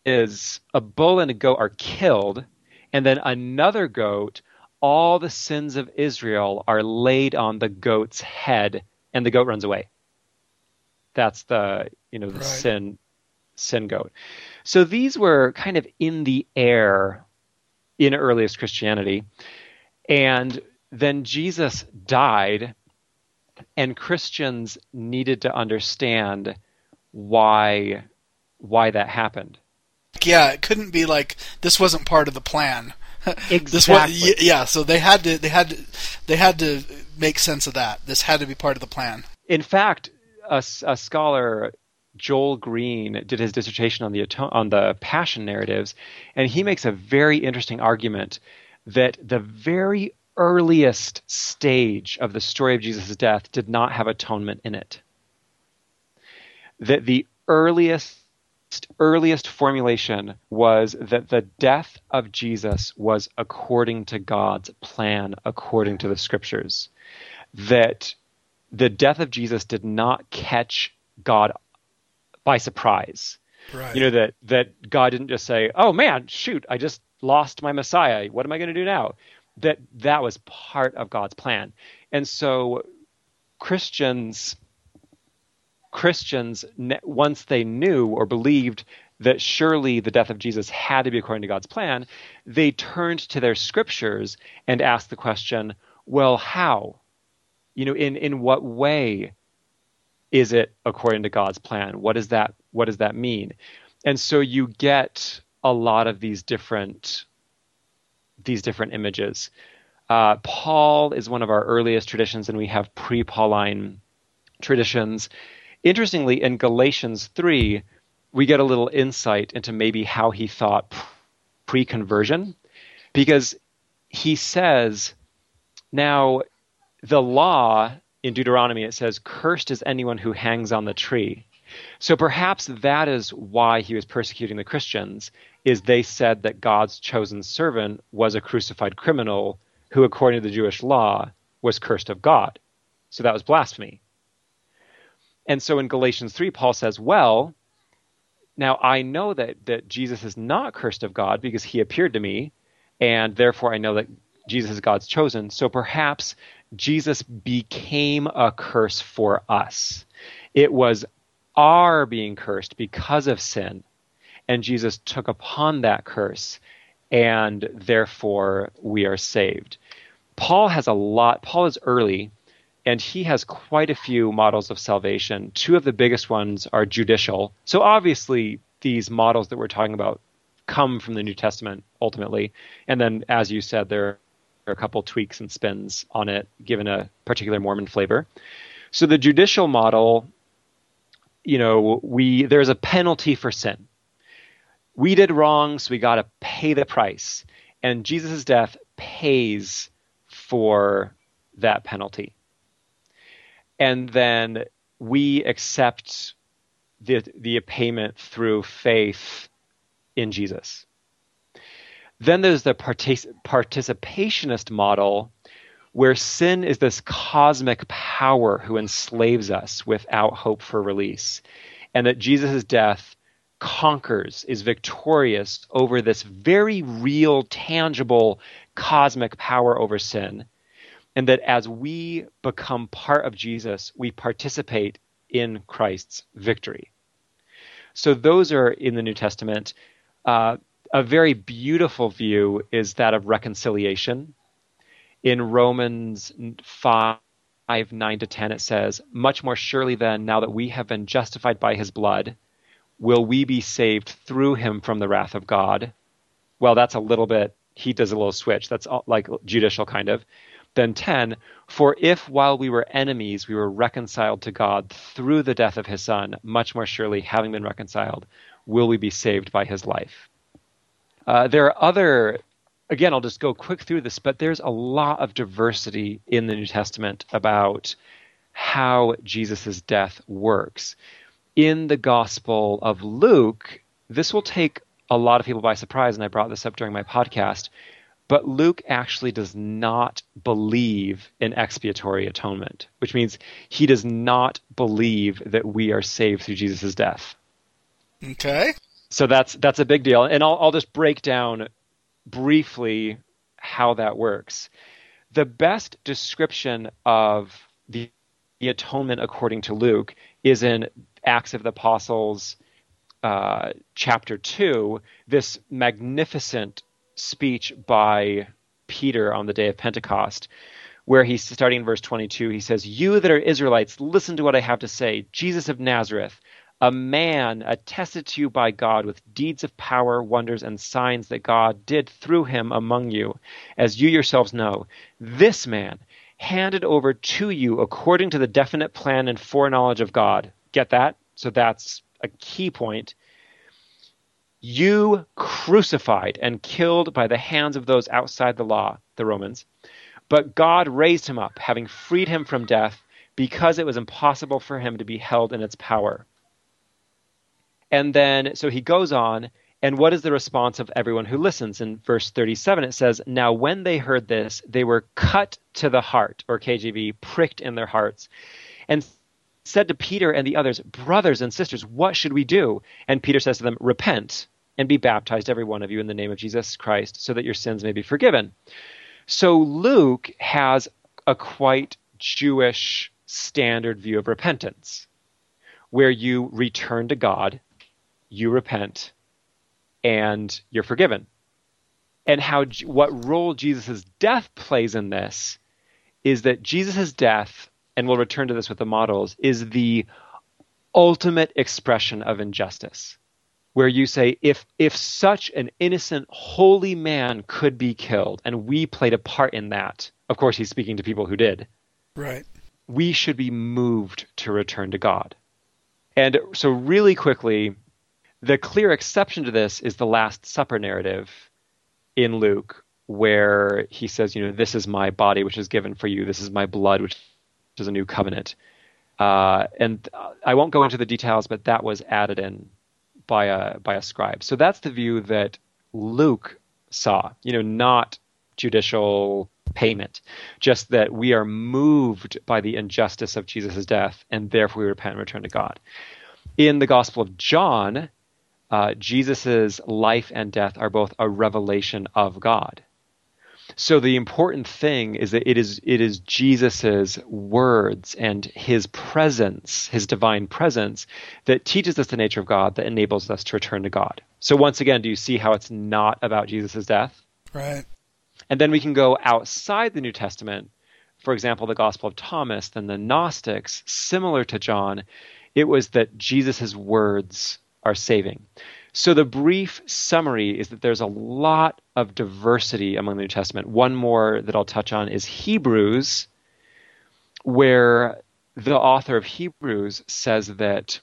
a goat are killed, and then another goat, all the sins of Israel are laid on the goat's head, and the goat runs away. That's the right. sin goat. So these were kind of in the air in earliest Christianity. And then Jesus died, and Christians needed to understand why that happened. Yeah, it couldn't be like this wasn't part of the plan. Exactly. So they had to make sense of that. This had to be part of the plan. In fact, a scholar, Joel Green, did his dissertation on the Passion narratives, and he makes a very interesting argument that the very earliest stage of the story of Jesus' death did not have atonement in it. That the earliest formulation was that the death of Jesus was according to God's plan, according to the scriptures. That the death of Jesus did not catch God by surprise. Right. That God didn't just say, oh man, shoot, I just lost my Messiah. What am I going to do now? That was part of God's plan. And so Christians, once they knew or believed that surely the death of Jesus had to be according to God's plan, they turned to their scriptures and asked the question, well, how? In what way is it according to God's plan? What does that mean? And so you get a lot of these different images. Paul is one of our earliest traditions, and we have pre-Pauline traditions. Interestingly, in Galatians 3, we get a little insight into maybe how he thought pre-conversion, because he says, now the law in Deuteronomy, it says, cursed is anyone who hangs on the tree. So perhaps that is why he was persecuting the Christians, is they said that God's chosen servant was a crucified criminal who, according to the Jewish law, was cursed of God. So that was blasphemy. And so in Galatians 3, Paul says, well, now I know that Jesus is not cursed of God because he appeared to me, and therefore I know that Jesus is God's chosen. So perhaps Jesus became a curse for us. It was our being cursed because of sin, and Jesus took upon that curse, and therefore we are saved. Paul is early, and he has quite a few models of salvation. Two of the biggest ones are judicial. So obviously these models that we're talking about come from the New Testament ultimately. And then, as you said, there are a couple tweaks and spins on it, given a particular Mormon flavor. So the judicial model, there's a penalty for sin. We did wrong, so we got to pay the price. And Jesus' death pays for that penalty. And then we accept the payment through faith in Jesus. Then there's the participationist model, where sin is this cosmic power who enslaves us without hope for release, and that Jesus' death conquers, is victorious over this very real, tangible, cosmic power over sin, and that as we become part of Jesus, we participate in Christ's victory. So those are in the New Testament. A very beautiful view is that of reconciliation. In Romans 5:9-10, it says, "Much more surely then, now that we have been justified by his blood, will we be saved through him from the wrath of God." Well, that's a little bit, he does a little switch. That's like judicial kind of. Then 10, "For if while we were enemies, we were reconciled to God through the death of his son, much more surely, having been reconciled, will we be saved by his life." There are other, again, I'll just go quick through this, but there's a lot of diversity in the New Testament about how Jesus' death works. In the Gospel of Luke, this will take a lot of people by surprise, and I brought this up during my podcast, but Luke actually does not believe in expiatory atonement, which means he does not believe that we are saved through Jesus' death. Okay. So that's a big deal. And I'll just break down briefly how that works. The best description of the atonement according to Luke is in Acts of the Apostles, chapter 2, this magnificent speech by Peter on the day of Pentecost, where he's starting in verse 22, he says, "You that are Israelites, listen to what I have to say. Jesus of Nazareth, a man attested to you by God with deeds of power, wonders, and signs that God did through him among you, as you yourselves know. This man handed over to you according to the definite plan and foreknowledge of God." Get that? So that's a key point. "You crucified and killed by the hands of those outside the law," the Romans, "but God raised him up, having freed him from death, because it was impossible for him to be held in its power." And then, so he goes on, and what is the response of everyone who listens? In verse 37, it says, "Now when they heard this, they were cut to the heart," or KJV, pricked in their hearts, "and said to Peter and the others, 'Brothers and sisters, what should we do?' And Peter says to them, 'Repent and be baptized, every one of you, in the name of Jesus Christ, so that your sins may be forgiven.'" So Luke has a quite Jewish standard view of repentance, where you return to God, you repent, and you're forgiven. And what role Jesus' death plays in this is that Jesus' death, and we'll return to this with the models, is the ultimate expression of injustice, where you say, if such an innocent, holy man could be killed, and we played a part in that, of course he's speaking to people who did, Right. we should be moved to return to God. And so really quickly, the clear exception to this is the Last Supper narrative in Luke, where he says, "This is my body, which is given for you. This is my blood, which is a new covenant." And I won't go into the details, but that was added in by a scribe. So that's the view that Luke saw, not judicial payment, just that we are moved by the injustice of Jesus' death, and therefore we repent and return to God. In the Gospel of John, Jesus' life and death are both a revelation of God. So the important thing is that it is Jesus' words and his presence, his divine presence, that teaches us the nature of God, that enables us to return to God. So once again, do you see how it's not about Jesus' death? Right. And then we can go outside the New Testament. For example, the Gospel of Thomas, then the Gnostics, similar to John, it was that Jesus' words are saving. So the brief summary is that there's a lot of diversity among the New Testament. One more that I'll touch on is Hebrews, where the author of Hebrews says that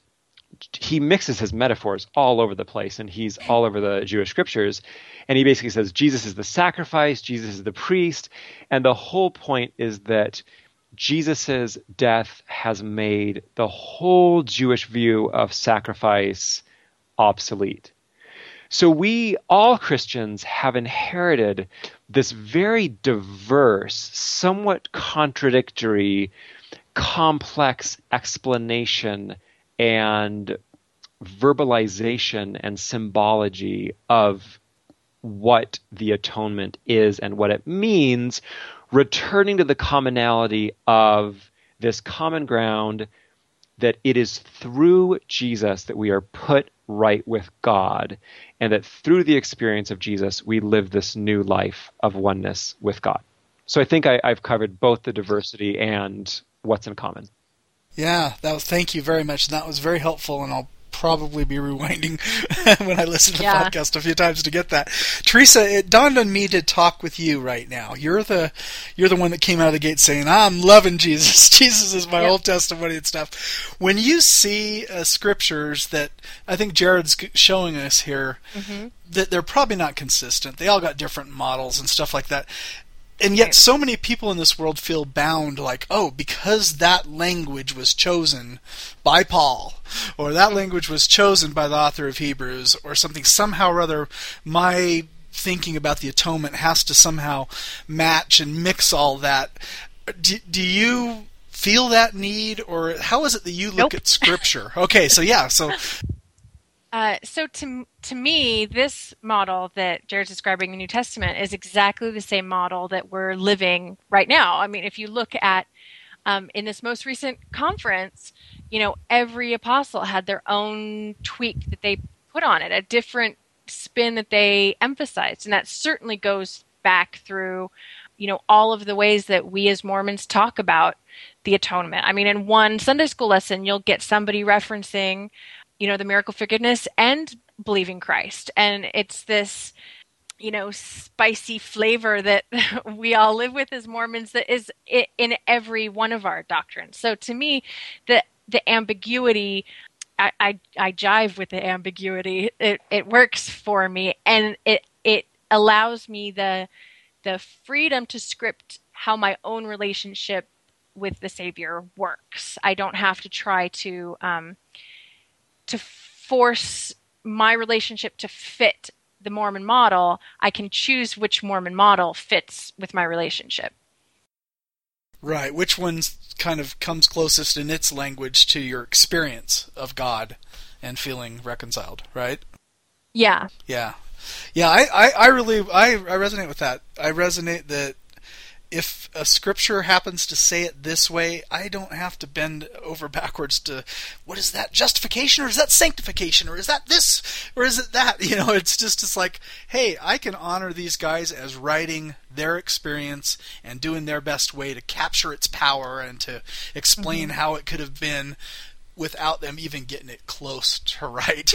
he mixes his metaphors all over the place, and he's all over the Jewish scriptures. And he basically says Jesus is the sacrifice, Jesus is the priest. And the whole point is that Jesus's death has made the whole Jewish view of sacrifice obsolete. So we, all Christians, have inherited this very diverse, somewhat contradictory, complex explanation and verbalization and symbology of what the atonement is and what it means, returning to the commonality of this common ground that it is through Jesus that we are put right with God, and that through the experience of Jesus, we live this new life of oneness with God. So I think I've covered both the diversity and what's in common. Yeah, thank you very much. That was very helpful, and I'll probably be rewinding when I listen to the podcast a few times to get that. Teresa, it dawned on me to talk with you right now. You're the one that came out of the gate saying, I'm loving Jesus. Jesus is my Old Testimony and stuff. When you see scriptures that I think Jared's showing us here, that they're probably not consistent. They all got different models and stuff like that. And yet so many people in this world feel bound, like, oh, because that language was chosen by Paul, or that language was chosen by the author of Hebrews, or something, somehow or other, my thinking about the atonement has to somehow match and mix all that. Do you feel that need, or how is it that you look at Scripture? Okay, so So to me, this model that Jared's describing in the New Testament is exactly the same model that we're living right now. I mean, if you look at in this most recent conference, every apostle had their own tweak that they put on it, a different spin that they emphasized, and that certainly goes back through, all of the ways that we as Mormons talk about the atonement. I mean, in one Sunday school lesson, you'll get somebody referencing the miracle forgiveness and believing Christ. And it's this, spicy flavor that we all live with as Mormons that is in every one of our doctrines. So to me, the ambiguity, I jive with the ambiguity. It works for me, and it allows me the freedom to script how my own relationship with the Savior works. I don't have to try to force my relationship to fit the Mormon model. I can choose which Mormon model fits with my relationship. Right. Which one kind of comes closest in its language to your experience of God and feeling reconciled, right? Yeah. Yeah. Yeah, I resonate with that. I resonate that if a scripture happens to say it this way, I don't have to bend over backwards to, what is that, justification, or is that sanctification, or is that this, or is it that? It's like, hey, I can honor these guys as writing their experience and doing their best way to capture its power and to explain how it could have been without them even getting it close to right.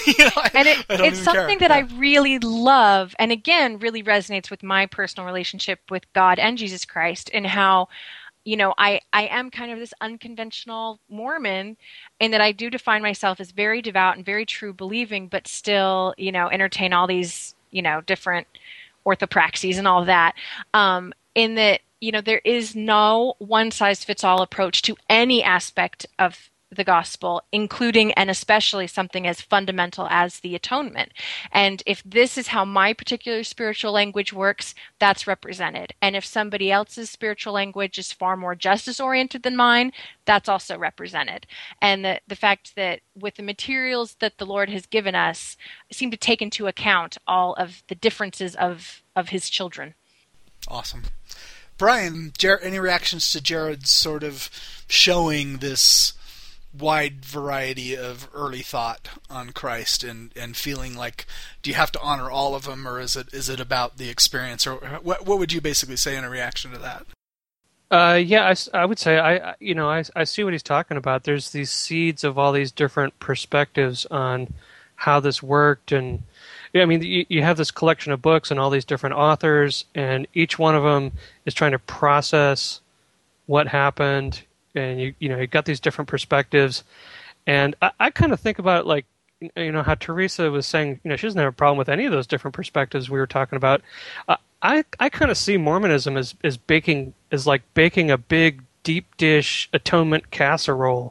It's something that I really love, and again, really resonates with my personal relationship with God and Jesus Christ, and how, I am kind of this unconventional Mormon in that I do define myself as very devout and very true believing, but still, entertain all these, different orthopraxies and all that, in that, there is no one-size-fits-all approach to any aspect of the gospel, including and especially something as fundamental as the atonement. And if this is how my particular spiritual language works, that's represented. And if somebody else's spiritual language is far more justice-oriented than mine, that's also represented. And the fact that with the materials that the Lord has given us, seem to take into account all of the differences of his children. Awesome. Brian, any reactions to Jared's sort of showing this wide variety of early thought on Christ and feeling like, do you have to honor all of them, or is it about the experience, or what would you basically say in a reaction to that? I would say I see what he's talking about. There's these seeds of all these different perspectives on how this worked, and you have this collection of books and all these different authors, and each one of them is trying to process what happened. And you got these different perspectives, And I kind of think about it like, how Teresa was saying, she doesn't have a problem with any of those different perspectives we were talking about. I kind of see Mormonism as like baking a big deep dish atonement casserole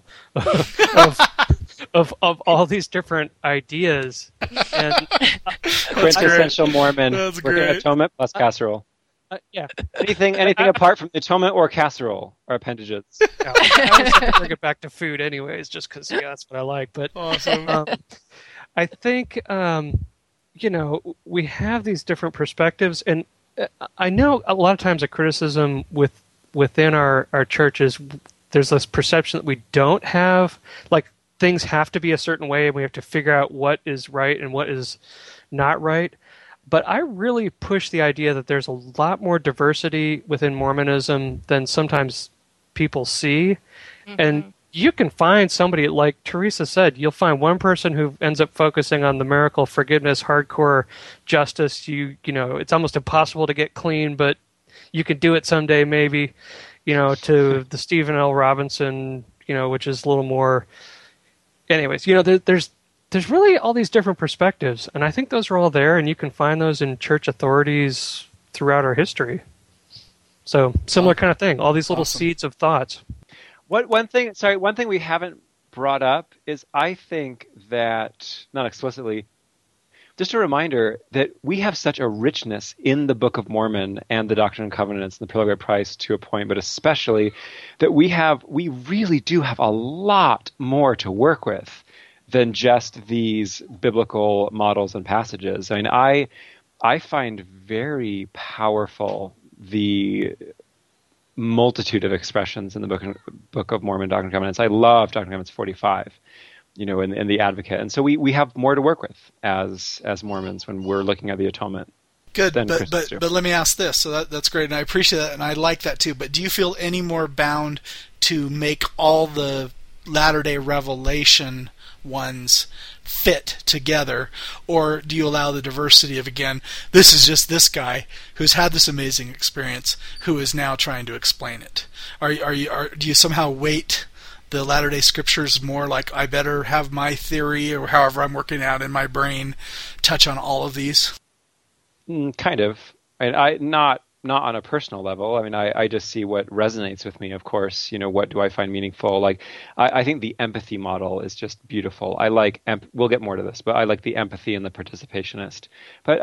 of all these different ideas. And quintessential Mormon That's working great. atonement plus casserole. Yeah. Anything apart from the atonement or casserole are appendages. Yeah, I was going to bring it back to food anyways, just because that's what I like. But Awesome. I think, we have these different perspectives, and I know a lot of times a criticism within our churches, there's this perception that we don't have, like, things have to be a certain way, and we have to figure out what is right and what is not right. But I really push the idea that there's a lot more diversity within Mormonism than sometimes people see. Mm-hmm. And you can find somebody, like Teresa said, you'll find one person who ends up focusing on the miracle forgiveness, hardcore justice. It's almost impossible to get clean, but you could do it someday maybe, to the Stephen L. Robinson, which is a little more... Anyways, there's really all these different perspectives, and I think those are all there, and you can find those in church authorities throughout our history. So, similar kind of thing, all these little seeds of thoughts. One thing we haven't brought up is I think that, not explicitly, just a reminder that we have such a richness in the Book of Mormon and the Doctrine and Covenants and the Pearl of Great Price to a point, but especially that we really do have a lot more to work with than just these biblical models and passages. I mean, I find very powerful the multitude of expressions in the Book of Mormon, Doctrine and Covenants. I love Doctrine and Covenants 45, and the Advocate. And so we have more to work with as Mormons when we're looking at the atonement. Good, but let me ask this. So that's great, and I appreciate that, and I like that too. But do you feel any more bound to make all the Latter-day Revelation ones fit together, or do you allow the diversity of, again, this is just this guy who's had this amazing experience who is now trying to explain it? Do you somehow weight the Latter-day Scriptures more like, I better have my theory, or however I'm working out in my brain, touch on all of these? Kind of. I not on a personal level. I mean, I just see what resonates with me, of course. What do I find meaningful? Like, I think the empathy model is just beautiful. I like, we'll get more to this, but I like the empathy and the participationist. But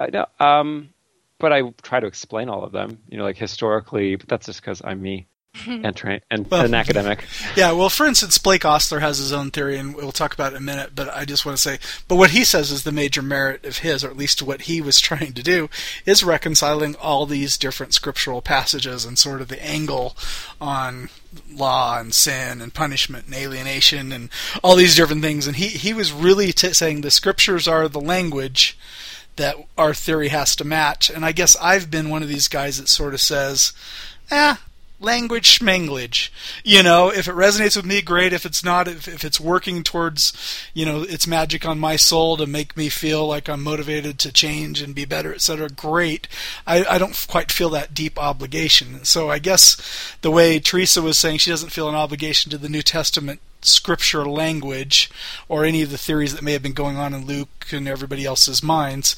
I try to explain all of them, like historically, but that's just because I'm me. And an academic. Yeah, well, for instance, Blake Ostler has his own theory, and we'll talk about it in a minute, but I just want to say, but what he says is the major merit of his, or at least what he was trying to do, is reconciling all these different scriptural passages and sort of the angle on law and sin and punishment and alienation and all these different things. And he was really saying the scriptures are the language that our theory has to match. And I guess I've been one of these guys that sort of says, language schmanglage. If it resonates with me, great. If it's not, if it's working towards, its magic on my soul to make me feel like I'm motivated to change and be better, etc., great. I don't quite feel that deep obligation. So I guess the way Teresa was saying, she doesn't feel an obligation to the New Testament scripture language or any of the theories that may have been going on in Luke and everybody else's minds.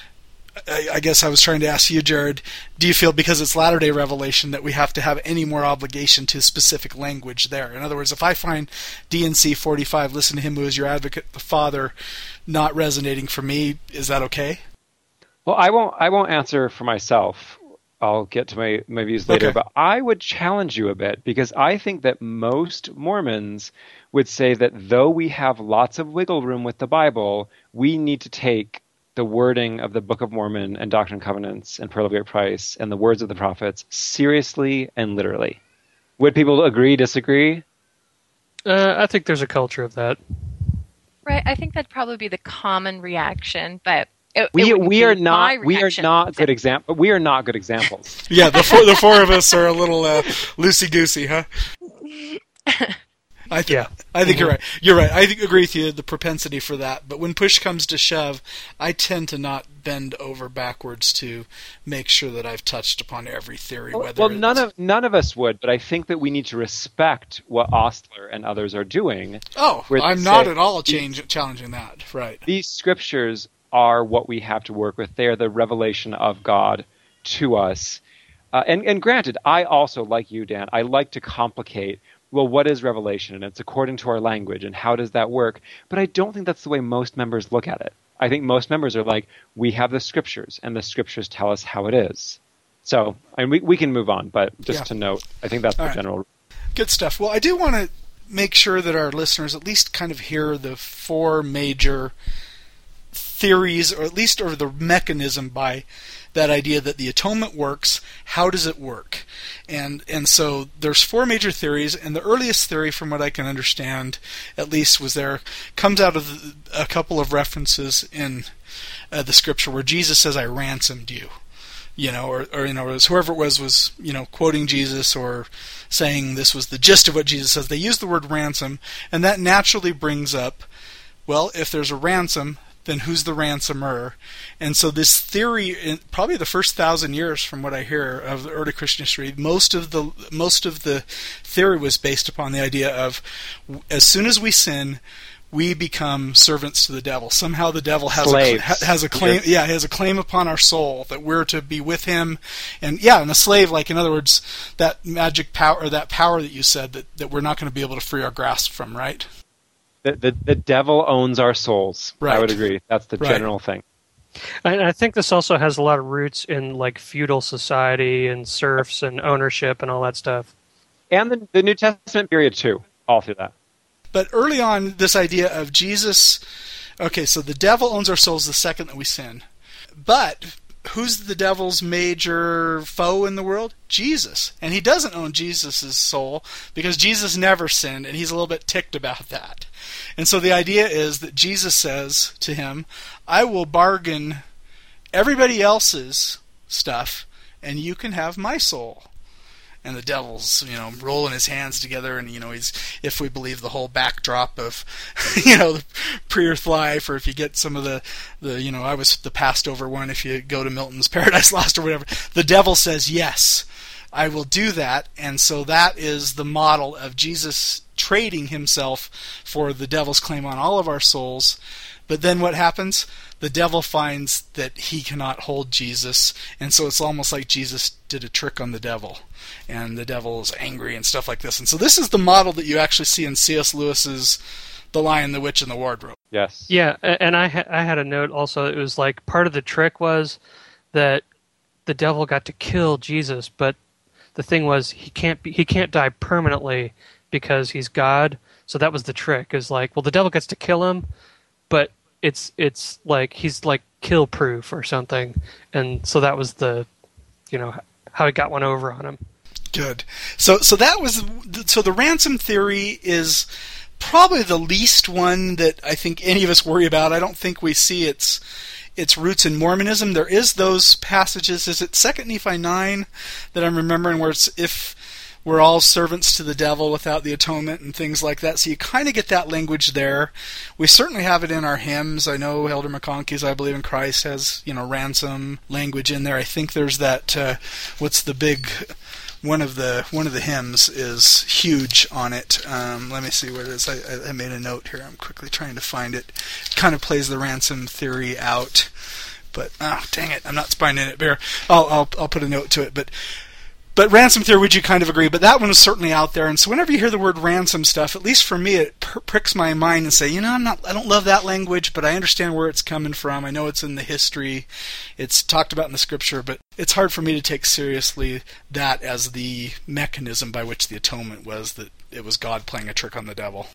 I guess I was trying to ask you, Jared, do you feel because it's Latter-day Revelation that we have to have any more obligation to specific language there? In other words, if I find D&C 45, listen to him who is your advocate, the Father, not resonating for me, is that okay? Well, I won't answer for myself. I'll get to my views later, but I would challenge you a bit, because I think that most Mormons would say that though we have lots of wiggle room with the Bible, we need to take the wording of the Book of Mormon and Doctrine and Covenants and Pearl of Great Price and the words of the prophets seriously and literally. Would people agree, disagree? I think there's a culture of that. Right. I think that'd probably be the common reaction, but we are not good examples. We are not good examples. Yeah, the four of us are a little loosey-goosey, huh? I think you're right. You're right. I agree with you, the propensity for that. But when push comes to shove, I tend to not bend over backwards to make sure that I've touched upon every theory. None of us would, but I think that we need to respect what Ostler and others are doing. Oh, I'm not at all challenging that. Right. These scriptures are what we have to work with. They are the revelation of God to us. And granted, I also, like you, Dan, I like to complicate, well, what is revelation? And it's according to our language, and how does that work? But I don't think that's the way most members look at it. I think most members are like, we have the scriptures, and the scriptures tell us how it is. So, and we can move on, but just to note, I think that's the general. Good stuff. Well, I do want to make sure that our listeners at least kind of hear the four major theories, or at least over the mechanism by that idea that the atonement works. How does it work? And so there's four major theories, and the earliest theory, from what I can understand, at least, comes out of a couple of references in the scripture where Jesus says, "I ransomed you." Or whoever it was quoting Jesus or saying this was the gist of what Jesus says. They use the word ransom, and that naturally brings up, well, if there's a ransom, then who's the ransomer? And so this theory, in probably the first 1,000 years, from what I hear of the early Christian history, most of the theory was based upon the idea of, as soon as we sin, we become servants to the devil. Somehow the devil has a claim. Yeah, he has a claim upon our soul that we're to be with him, and a slave. Like, in other words, that magic power, or that power that you said that we're not going to be able to free our grasp from, right? The devil owns our souls. Right. I would agree. That's the general thing. And I think this also has a lot of roots in like feudal society and serfs and ownership and all that stuff. And the New Testament period too, all through that. But early on, this idea of Jesus, so the devil owns our souls the second that we sin. But who's the devil's major foe in the world? Jesus. And he doesn't own Jesus' soul because Jesus never sinned, and he's a little bit ticked about that. And so the idea is that Jesus says to him, I will bargain everybody else's stuff, and you can have my soul. And the devil's, rolling his hands together, and, he's, if we believe the whole backdrop of, the pre-earth life, or if you get some of the I was the passed over one, if you go to Milton's Paradise Lost or whatever, the devil says, yes, I will do that. And so that is the model of Jesus trading himself for the devil's claim on all of our souls. But then what happens? The devil finds that he cannot hold Jesus, and so it's almost like Jesus did a trick on the devil, and the devil is angry and stuff like this. And so this is the model that you actually see in C.S. Lewis's The Lion, the Witch, and the Wardrobe. Yes. Yeah, and I had a note also. It was like part of the trick was that the devil got to kill Jesus, but the thing was he can't die permanently because he's God. So that was the trick. Is like, well, the devil gets to kill him, but it's like he's like kill proof or something, and so that was the how he got one over on him. Good. So the ransom theory is probably the least one that I think any of us worry about. I don't think we see its roots in Mormonism. There is those passages. Is it 2 Nephi 9 that I'm remembering where it's if we're all servants to the devil without the atonement and things like that. So you kind of get that language there. We certainly have it in our hymns. I know Elder McConkey's I Believe in Christ has, ransom language in there. I think there's that, what's the big, one of the hymns is huge on it. Let me see where it is. I made a note here. I'm quickly trying to find it. It kind of plays the ransom theory out. But, dang it, I'm not finding it there. I'll put a note to it. But ransom theory, would you kind of agree? But that one is certainly out there. And so whenever you hear the word ransom stuff, at least for me, it pricks my mind and say, I don't love that language, but I understand where it's coming from. I know it's in the history. It's talked about in the scripture, but it's hard for me to take seriously that as the mechanism by which the atonement was, that it was God playing a trick on the devil.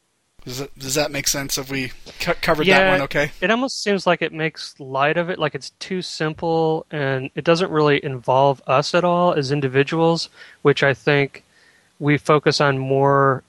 Does that make sense? Have we covered that one okay? It almost seems like it makes light of it, like it's too simple, and it doesn't really involve us at all as individuals, which I think we focus on more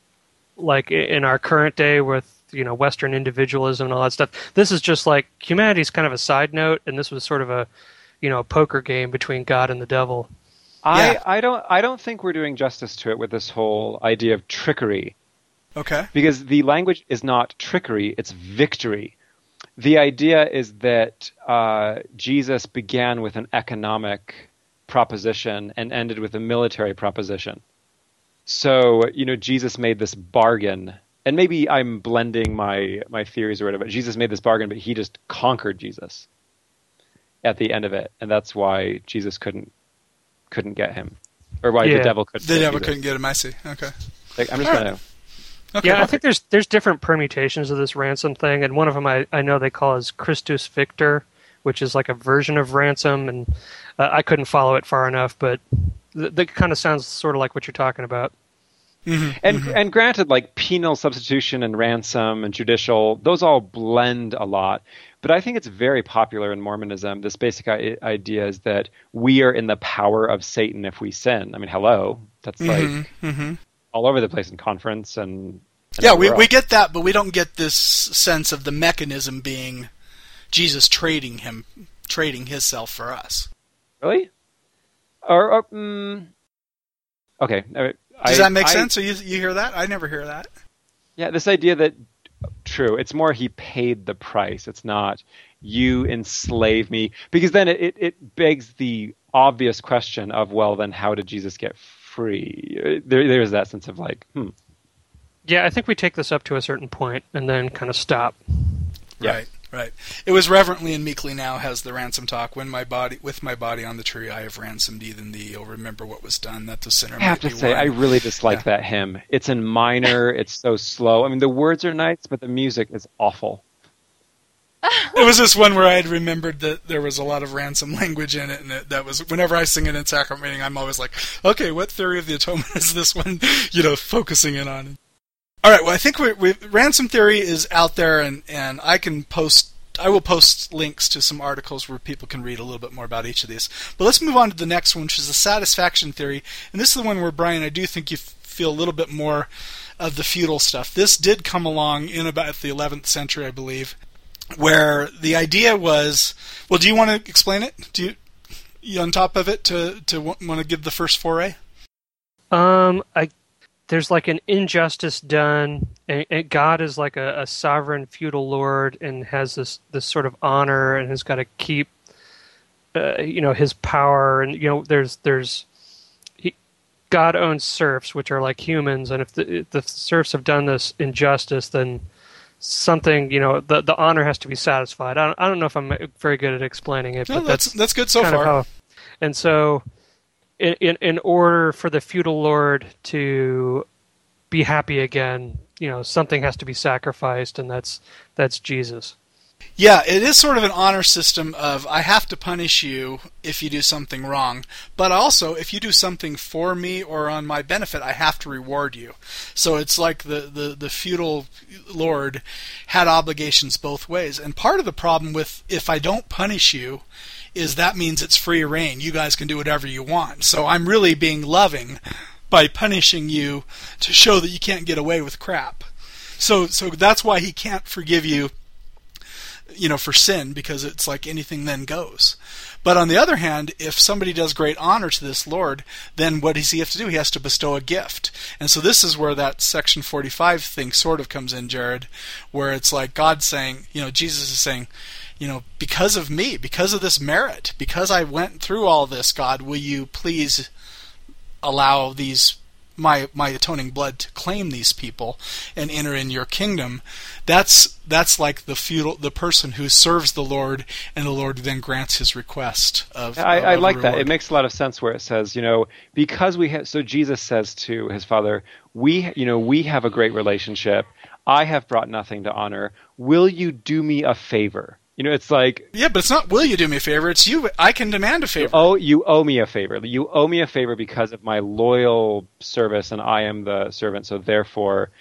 like in our current day with, Western individualism and all that stuff. This is just like humanity's kind of a side note, and this was sort of a, poker game between God and the devil. I don't think we're doing justice to it with this whole idea of trickery Okay. Because the language is not trickery, it's victory. The idea is that Jesus began with an economic proposition and ended with a military proposition. So, Jesus made this bargain, and maybe I'm blending my theories or whatever. Jesus made this bargain, but he just conquered Jesus at the end of it, and that's why Jesus couldn't get him, or why the devil couldn't. The devil couldn't get him. I see. Okay. Like, I'm just going to. Okay. Yeah, I think there's different permutations of this ransom thing, and one of them I know they call is Christus Victor, which is like a version of ransom, and I couldn't follow it far enough, but that kind of sounds sort of like what you're talking about. Mm-hmm. And granted, like penal substitution and ransom and judicial, those all blend a lot. But I think it's very popular in Mormonism. This basic idea is that we are in the power of Satan if we sin. I mean, hello, that's like all over the place in conference and yeah, we get that, but we don't get this sense of the mechanism being Jesus trading his self for us. Really? Okay. Does that make sense? So you hear that? I never hear that. Yeah, this idea that, true, it's more he paid the price. It's not you enslave me. Because then it begs the obvious question of, well, then how did Jesus get free? There is that sense of like, Yeah, I think we take this up to a certain point and then kind of stop. Yeah. Right. It was reverently and meekly now has the ransom talk. With my body on the tree, I have ransomed even thee. You'll remember what was done, that the sinner might be I have to say, I really dislike that hymn. It's in minor. It's so slow. I mean, the words are nice, but the music is awful. It was this one where I had remembered that there was a lot of ransom language in it, and that was whenever I sing it in sacrament meeting, I'm always like, okay, what theory of the atonement is this one, focusing in on? All right, well, I think ransom theory is out there, and I will post links to some articles where people can read a little bit more about each of these. But let's move on to the next one, which is the satisfaction theory. And this is the one where, Brian, I do think you feel a little bit more of the feudal stuff. This did come along in about the 11th century, I believe, where the idea was, well, do you want to explain it? Do you on top of it, to want to give the first foray? There's like an injustice done, and God is like a sovereign feudal lord and has this sort of honor and has got to keep, his power. And God owns serfs, which are like humans, and if the serfs have done this injustice, then something, the honor has to be satisfied. I don't know if I'm very good at explaining it, no, but that's good so far. And so, in order for the feudal lord to be happy again, something has to be sacrificed, and that's Jesus. Yeah, it is sort of an honor system of, I have to punish you if you do something wrong, but also if you do something for me or on my benefit, I have to reward you. So it's like the feudal lord had obligations both ways. And part of the problem with, if I don't punish you, is that means it's free reign. You guys can do whatever you want. So I'm really being loving by punishing you to show that you can't get away with crap. So that's why he can't forgive you, for sin, because it's like anything then goes. But on the other hand, if somebody does great honor to this Lord, then what does he have to do? He has to bestow a gift. And so this is where that section 45 thing sort of comes in, Jared, where it's like God saying, Jesus is saying, because of me, because of this merit, because I went through all this, God, will you please allow my atoning blood to claim these people and enter in your kingdom? That's like the person who serves the Lord, and the Lord then grants his request of. I like that. It makes a lot of sense where it says, because we have. So Jesus says to his Father, we have a great relationship. I have brought nothing to honor. Will you do me a favor? It's like... Yeah, but it's not, will you do me a favor? It's you. I can demand a favor. You owe me a favor. You owe me a favor because of my loyal service, and I am the servant. So therefore,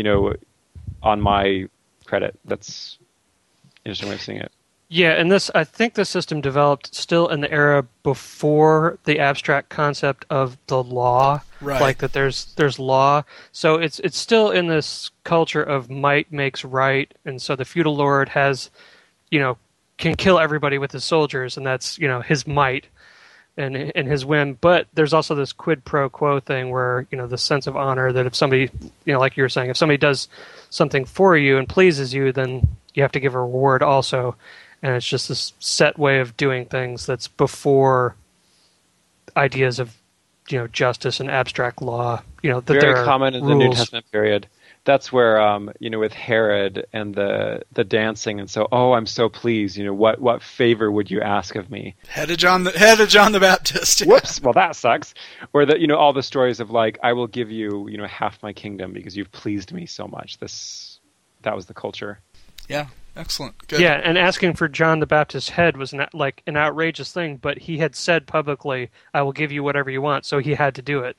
on my credit. That's an interesting way of seeing it. Yeah, and I think the system developed still in the era before the abstract concept of the law, right. Like that there's law. So it's still in this culture of might makes right, and so the feudal lord has, can kill everybody with his soldiers, and that's, his might. and his whim. But there's also this quid pro quo thing where, the sense of honor that if somebody, like you were saying, if somebody does something for you and pleases you, then you have to give a reward also. And it's just this set way of doing things that's before ideas of, justice and abstract law. That very there are common in the rules. New Testament period. That's where, with Herod and the dancing, and so, I'm so pleased. What favor would you ask of me? Head of John the Baptist. Yeah. Whoops! Well, that sucks. Or all the stories of I will give you, half my kingdom because you've pleased me so much. That was the culture. Yeah, excellent. Good. Yeah, and asking for John the Baptist's head was an outrageous thing, but he had said publicly, "I will give you whatever you want," so he had to do it.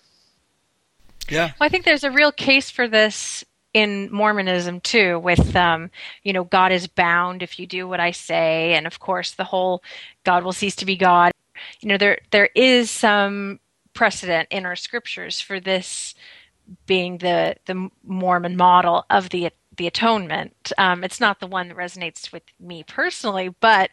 Yeah. Well, I think there's a real case for this in Mormonism too, with God is bound if you do what I say, and of course the whole God will cease to be God. There is some precedent in our scriptures for this being the Mormon model of the atonement. It's not the one that resonates with me personally, but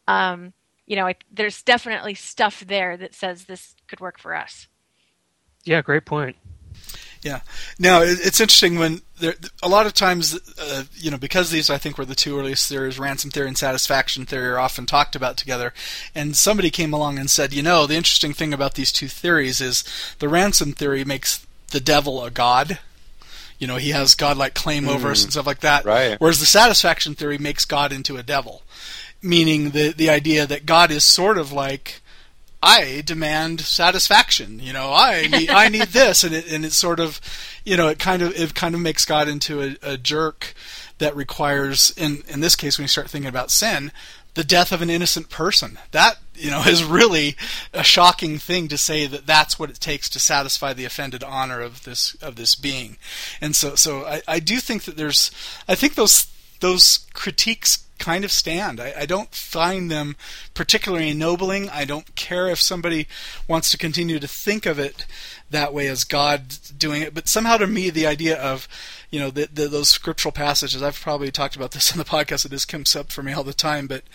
there's definitely stuff there that says this could work for us. Yeah, great point. Yeah. Now, it's interesting when a lot of times, because these I think were the two earliest theories, ransom theory and satisfaction theory, are often talked about together. And somebody came along and said, the interesting thing about these two theories is the ransom theory makes the devil a god. He has godlike claim over us and stuff like that. Right. Whereas the satisfaction theory makes God into a devil, meaning the idea that God is sort of like, I demand satisfaction. I need this, and it's sort of, it kind of makes God into a jerk that requires, in this case, when you start thinking about sin, the death of an innocent person. That is really a shocking thing to say that that's what it takes to satisfy the offended honor of this being. And so I do think that I think those critiques kind of stand. I don't find them particularly ennobling. I don't care if somebody wants to continue to think of it that way as God doing it. But somehow to me, the idea of, those scriptural passages, I've probably talked about this on the podcast, so this comes up for me all the time, but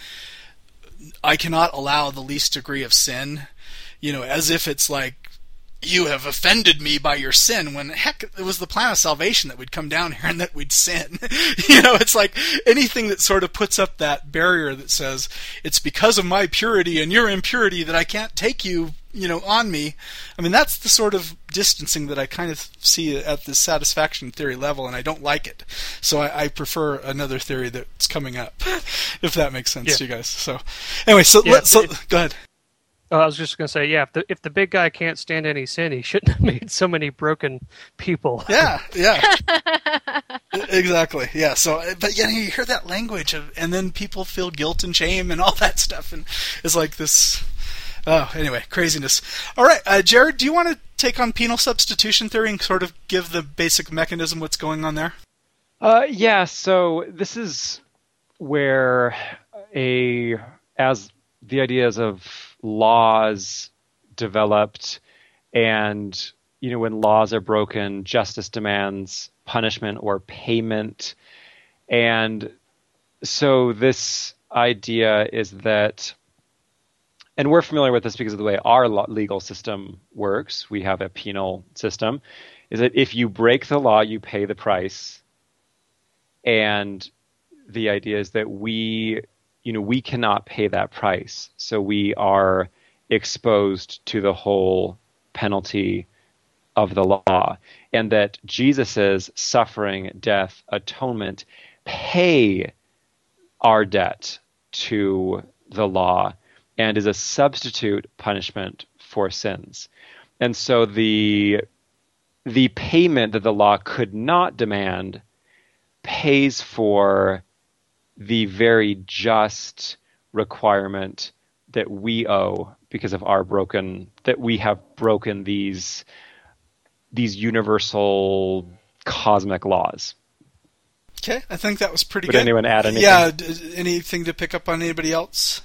I cannot allow the least degree of sin, as if it's like, you have offended me by your sin, when heck, it was the plan of salvation that we'd come down here and that we'd sin. It's like anything that sort of puts up that barrier that says, it's because of my purity and your impurity that I can't take you, on me. I mean, that's the sort of distancing that I kind of see at the satisfaction theory level, and I don't like it. So I prefer another theory that's coming up, if that makes sense to you guys. So anyway, go ahead. Oh, I was just going to say, if the big guy can't stand any sin, he shouldn't have made so many broken people. Yeah. Exactly. Yeah. So, but you hear that language and then people feel guilt and shame and all that stuff, and it's like this. Oh, anyway, craziness. All right, Jared, do you want to take on penal substitution theory and sort of give the basic mechanism what's going on there? Yeah. So this is where as the ideas of laws developed, and when laws are broken, justice demands punishment or payment. And so this idea is that, and we're familiar with this because of the way our legal system works, we have a penal system, is that if you break the law, you pay the price. And the idea is that we cannot pay that price. So we are exposed to the whole penalty of the law. And that Jesus' suffering, death, atonement pay our debt to the law and is a substitute punishment for sins. And so the payment that the law could not demand pays for the very just requirement that we owe because of that we have broken these universal cosmic laws. Okay, I think that was pretty good. Would anyone add anything? Yeah, anything to pick up on anybody else?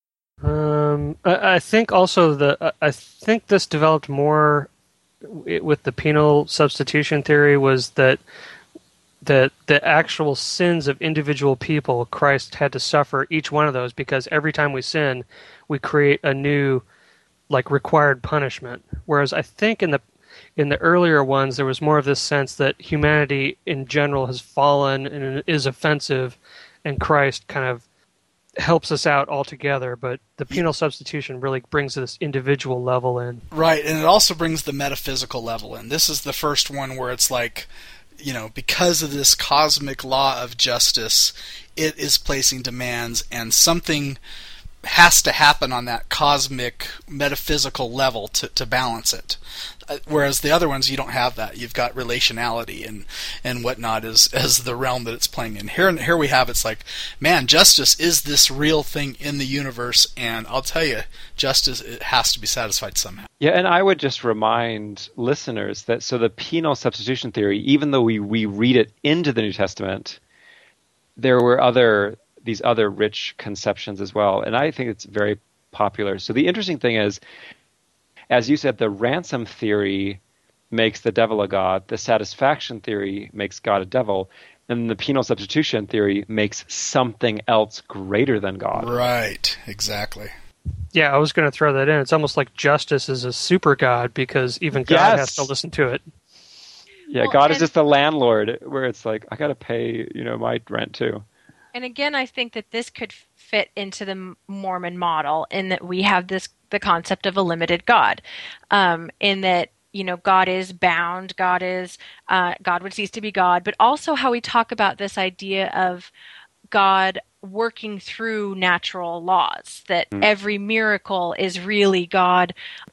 I think also I think this developed more with the penal substitution theory, was that the actual sins of individual people, Christ had to suffer each one of those, because every time we sin, we create a new like required punishment. Whereas I think in the earlier ones there was more of this sense that humanity in general has fallen and is offensive, and Christ kind of helps us out altogether. But the penal substitution really brings this individual level in. Right, and it also brings the metaphysical level in. This is the first one where it's like, because of this cosmic law of justice, it is placing demands, and something has to happen on that cosmic metaphysical level to balance it. Whereas the other ones, you don't have that. You've got relationality and whatnot as the realm that it's playing in. Here we have, it's like, man, justice is this real thing in the universe, and I'll tell you, justice, it has to be satisfied somehow. Yeah, and I would just remind listeners that so the penal substitution theory, even though we read it into the New Testament, there were these other rich conceptions as well, and I think it's very popular. So the interesting thing is, as you said, the ransom theory makes the devil a god, the satisfaction theory makes God a devil, and the penal substitution theory makes something else greater than God. Right, exactly. Yeah, I was going to throw that in. It's almost like justice is a super god because even God has to listen to it. Yeah, well, God is just the landlord, where it's like, I got to pay, my rent too. And again, I think that this could fit into the Mormon model in that we have the concept of a limited God, in that God is bound, God would cease to be God, but also how we talk about this idea of God working through natural laws, that every miracle is really God,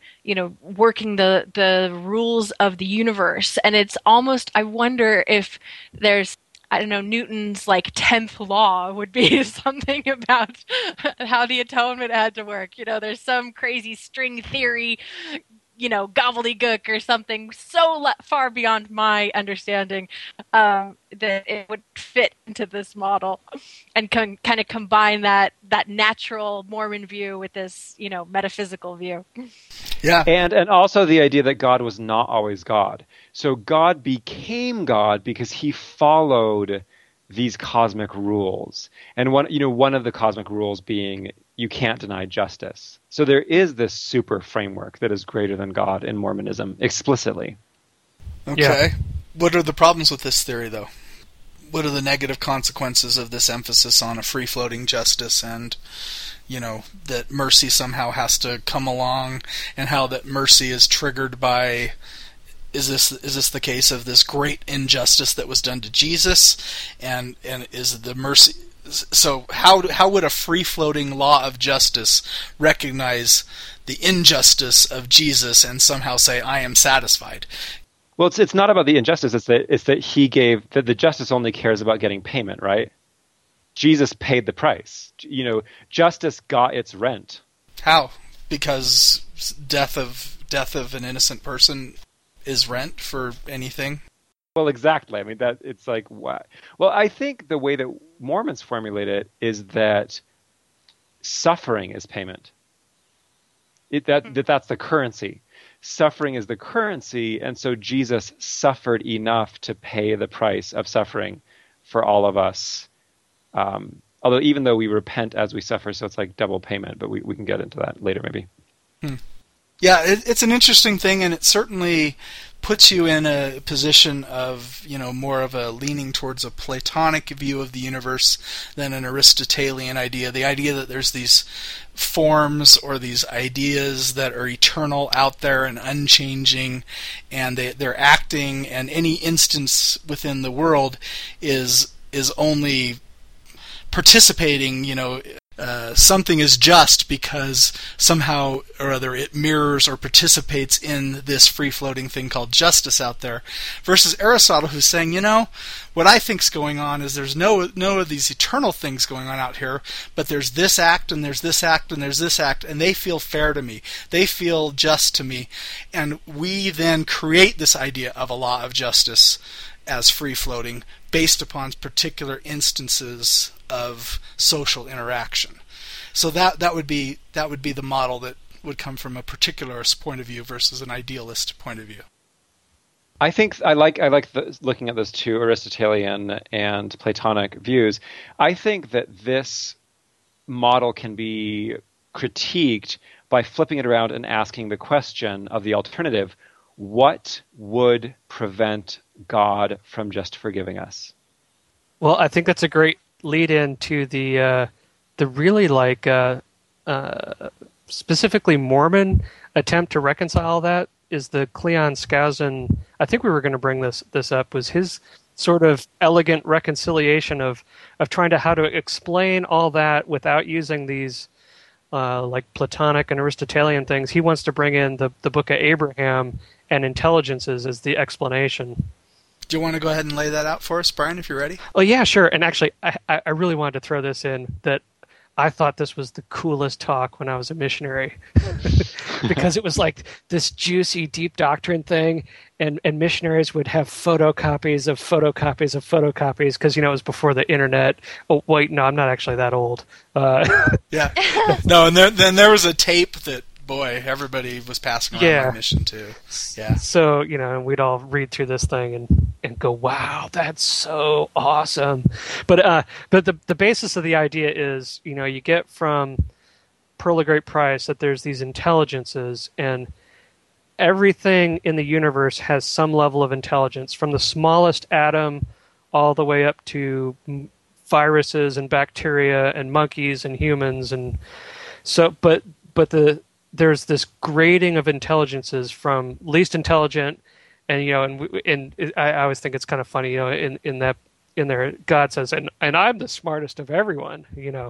working the rules of the universe. And it's almost, I wonder if there's, I don't know, Newton's 10th law would be something about how the atonement had to work. There's some crazy string theory, gobbledygook or something so far beyond my understanding that it would fit into this model and kind of combine that natural Mormon view with this, metaphysical view. Yeah. And also the idea that God was not always God. So God became God because he followed these cosmic rules. And one of the cosmic rules being you can't deny justice. So there is this super framework that is greater than God in Mormonism, explicitly. Okay. Yeah. What are the problems with this theory, though? What are the negative consequences of this emphasis on a free-floating justice and, that mercy somehow has to come along, and how that mercy is triggered by, is this the case of this great injustice that was done to Jesus, and is the mercy... So how would a free-floating law of justice recognize the injustice of Jesus and somehow say, I am satisfied? Well, it's not about the injustice. It's that he gave that the justice only cares about getting payment, right? Jesus paid the price. Justice got its rent. How? Because death of an innocent person is rent for anything? Well, exactly. I mean, that it's like, what? Well, I think the way that Mormons formulate it is that suffering is payment. That's the currency. Suffering is the currency, and so Jesus suffered enough to pay the price of suffering for all of us. Although even though we repent as we suffer, so it's like double payment, but we can get into that later maybe. Yeah, it's an interesting thing, and it certainly puts you in a position of, more of a leaning towards a Platonic view of the universe than an Aristotelian idea. The idea that there's these forms or these ideas that are eternal out there and unchanging, and they're acting, and any instance within the world is only participating, something is just because somehow or other it mirrors or participates in this free-floating thing called justice out there, versus Aristotle, who's saying, what I think's going on is there's no of these eternal things going on out here, but there's this act and there's this act and there's this act, and they feel fair to me. They feel just to me. And we then create this idea of a law of justice as free-floating based upon particular instances of social interaction. So that would be the model that would come from a particularist point of view versus an idealist point of view. I think I like looking at those two Aristotelian and Platonic views. I think that this model can be critiqued by flipping it around and asking the question of the alternative, what would prevent God from just forgiving us? Well, I think that's a great lead in to the really specifically Mormon attempt to reconcile that is the Cleon Skousen. I think we were going to bring this up, was his sort of elegant reconciliation of trying to how to explain all that without using these like Platonic and Aristotelian things. He wants to bring in the Book of Abraham and intelligences as the explanation. Do you want to go ahead and lay that out for us, Brian, if you're ready? Oh, yeah, sure. And actually, I really wanted to throw this in, that I thought this was the coolest talk when I was a missionary because it was like this juicy, deep doctrine thing, and missionaries would have photocopies of photocopies of photocopies because, it was before the internet. Oh, wait, no, I'm not actually that old. Yeah. No, and then there was a tape that, boy, everybody was passing around my mission too. Yeah. So, and we'd all read through this thing and go, wow, that's so awesome. But the basis of the idea is, you get from Pearl of Great Price that there's these intelligences, and everything in the universe has some level of intelligence, from the smallest atom all the way up to viruses and bacteria and monkeys and humans. And so, but there's this grading of intelligences from least intelligent, and I always think it's kind of funny, in there God says, and I'm the smartest of everyone,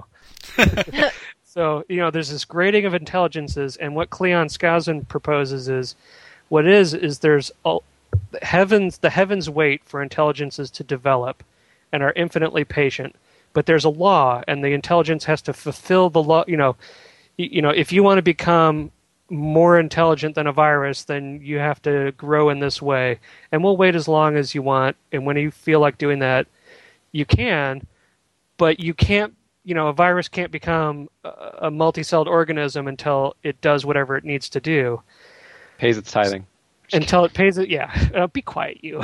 So there's this grading of intelligences, and what Cleon Skousen proposes is, there's the heavens wait for intelligences to develop, and are infinitely patient, but there's a law, and the intelligence has to fulfill the law. If you want to become more intelligent than a virus, then you have to grow in this way. And we'll wait as long as you want. And when you feel like doing that, you can. But you can't, a virus can't become a multi-celled organism until it does whatever it needs to do. Pays its tithing. Until it pays it, yeah. Be quiet, you.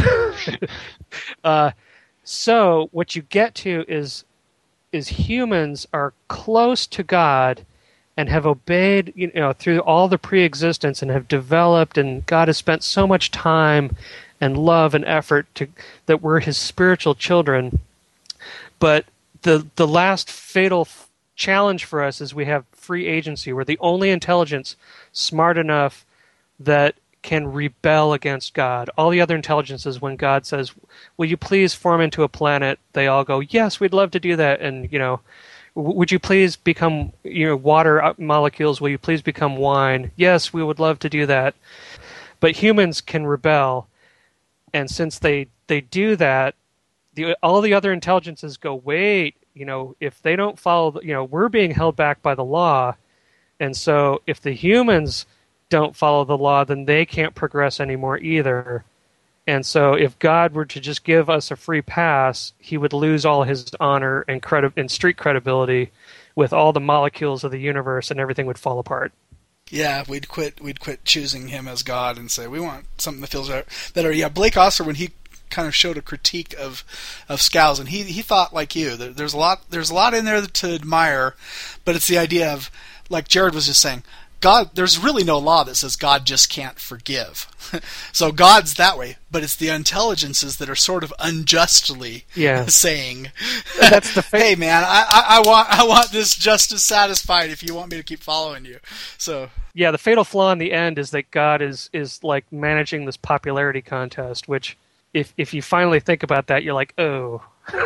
So what you get to is humans are close to God and have obeyed, through all the pre-existence, and have developed, and God has spent so much time and love and effort that we're His spiritual children. But the last fatal challenge for us is we have free agency. We're the only intelligence smart enough that can rebel against God. All the other intelligences, when God says, "Will you please form into a planet?" they all go, "Yes, we'd love to do that." And would you please become water molecules? Will you please become wine? Yes, we would love to do that. But humans can rebel, and since they do that, all the other intelligences go, wait, if they don't follow, we're being held back by the law, and so if the humans don't follow the law, then they can't progress anymore either. And so if God were to just give us a free pass, He would lose all His honor and street credibility with all the molecules of the universe, and everything would fall apart. Yeah, we'd quit choosing Him as God and say, we want something that feels better. Yeah, Blake Osler, when he kind of showed a critique of Skousen, he thought like you. There's a lot in there to admire, but it's the idea of, like Jared was just saying, God, there's really no law that says God just can't forgive. So God's that way, but it's the intelligences that are sort of unjustly saying, that's the "Hey, man, I want this justice satisfied if you want me to keep following you." So the fatal flaw in the end is that God is like managing this popularity contest, which if you finally think about that, you're like, oh.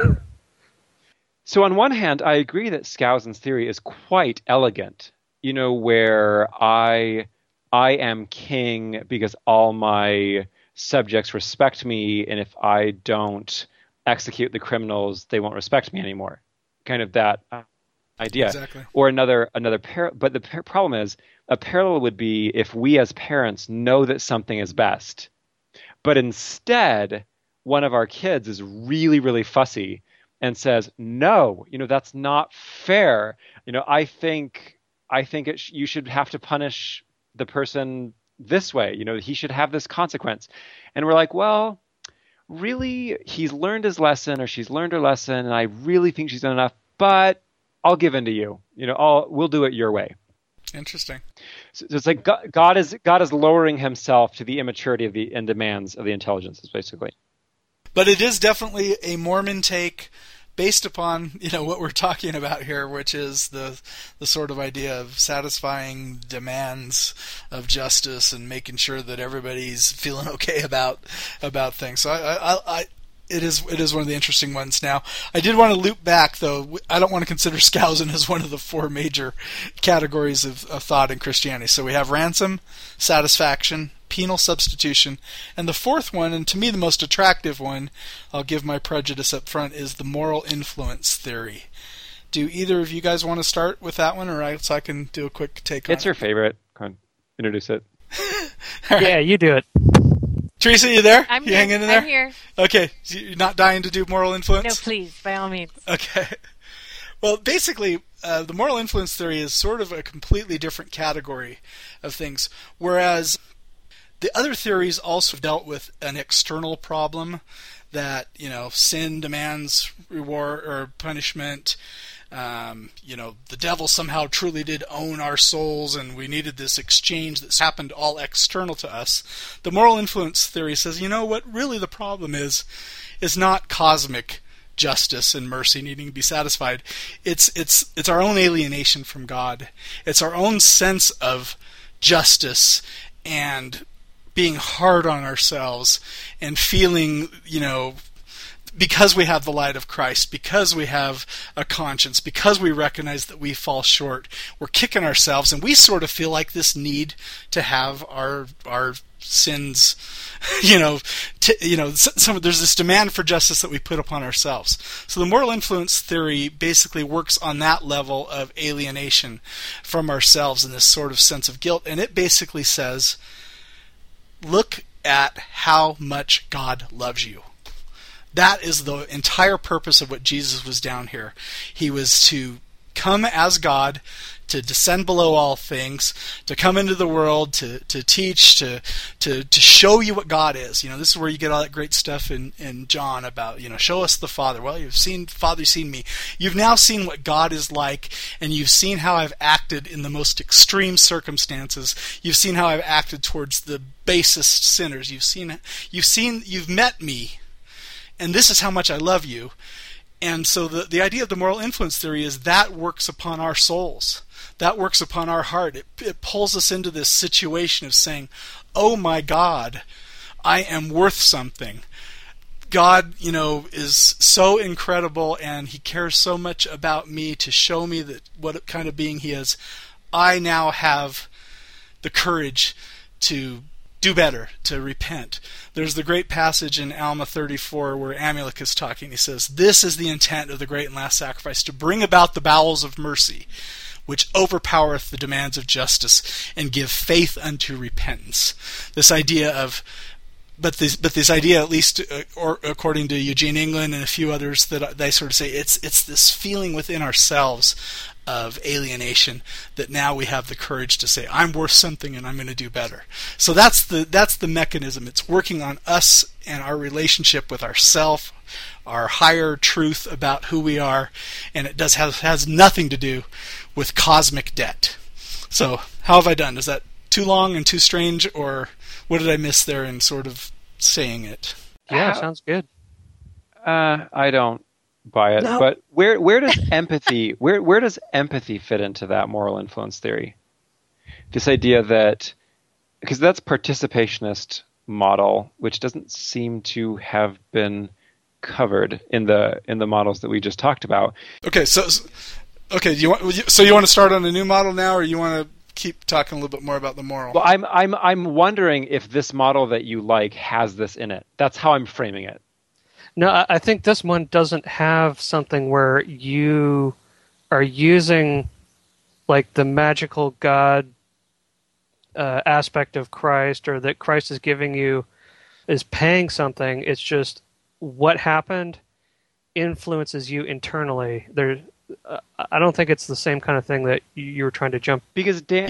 So on one hand, I agree that Skousen's theory is quite elegant. Where I am king because all my subjects respect me, and if I don't execute the criminals, they won't respect me anymore. Kind of that idea. Exactly. Or another but the problem is, a parallel would be if we as parents know that something is best, but instead one of our kids is really, really fussy and says, no, that's not fair. I think you should have to punish the person this way. He should have this consequence. And we're like, well, really, he's learned his lesson, or she's learned her lesson, and I really think she's done enough, but I'll give in to you. We'll do it your way. Interesting. So it's like God is lowering himself to the immaturity and demands of the intelligences, basically. But it is definitely a Mormon take based upon, what we're talking about here, which is the sort of idea of satisfying demands of justice and making sure that everybody's feeling okay about things. So it is one of the interesting ones. Now, I did want to loop back, though. I don't want to consider Skousen as one of the four major categories of thought in Christianity. So we have ransom, satisfaction, penal substitution, and the fourth one, and to me the most attractive one, I'll give my prejudice up front, is the moral influence theory. Do either of you guys want to start with that one, or else I can do a quick take on it? It's your favorite. Come on, introduce it. Right. Yeah, you do it. Teresa, you there? I'm you here. hanging in there? I'm here. Okay, so you're not dying to do moral influence? No, please, by all means. Okay. Well, basically, the moral influence theory is sort of a completely different category of things, whereas the other theories also dealt with an external problem that, sin demands reward or punishment. The devil somehow truly did own our souls, and we needed this exchange that's happened all external to us. The moral influence theory says, what really the problem is not cosmic justice and mercy needing to be satisfied. It's our own alienation from God. It's our own sense of justice and being hard on ourselves and feeling, because we have the light of Christ, because we have a conscience, because we recognize that we fall short, we're kicking ourselves, and we sort of feel like this need to have our sins, there's this demand for justice that we put upon ourselves. So the moral influence theory basically works on that level of alienation from ourselves and this sort of sense of guilt, and it basically says, look at how much God loves you. That is the entire purpose of what Jesus was down here. He was to come as God, to descend below all things, to come into the world, to teach, to show you what God is. This is where you get all that great stuff in John about, show us the Father. Well, you've seen Father, you've seen me. You've now seen what God is like, and you've seen how I've acted in the most extreme circumstances. You've seen how I've acted towards the basest sinners. You've met me, and this is how much I love you. And so the idea of the moral influence theory is that works upon our souls. That works upon our heart. It pulls us into this situation of saying, oh my God, I am worth something. God, is so incredible, and He cares so much about me to show me that what kind of being He is. I now have the courage to do better, to repent. There's the great passage in Alma 34 where Amulek is talking. He says, this is the intent of the great and last sacrifice, to bring about the bowels of mercy, which overpowereth the demands of justice, and give faith unto repentance. This idea of, but this idea, at least or according to Eugene England and a few others, that they sort of say it's this feeling within ourselves of alienation that now we have the courage to say, I'm worth something and I'm going to do better. So that's the mechanism. It's working on us and our relationship with ourself, our higher truth about who we are, and it has nothing to do with cosmic debt. So how have I done? Is that too long and too strange, or what did I miss there in sort of saying it? Yeah, sounds good. I don't buy it, no. But where does empathy where does empathy fit into that moral influence theory? This idea that, because that's participationist model, which doesn't seem to have been covered in the models that we just talked about. Okay, so you want to start on a new model now, or you want to keep talking a little bit more about the moral? Well, I'm wondering if this model that you like has this in it. That's how I'm framing it. No, I think this one doesn't have something where you are using like the magical God aspect of Christ, or that Christ is paying something. It's just what happened influences you internally. I don't think it's the same kind of thing that you were trying to jump. Because Dan,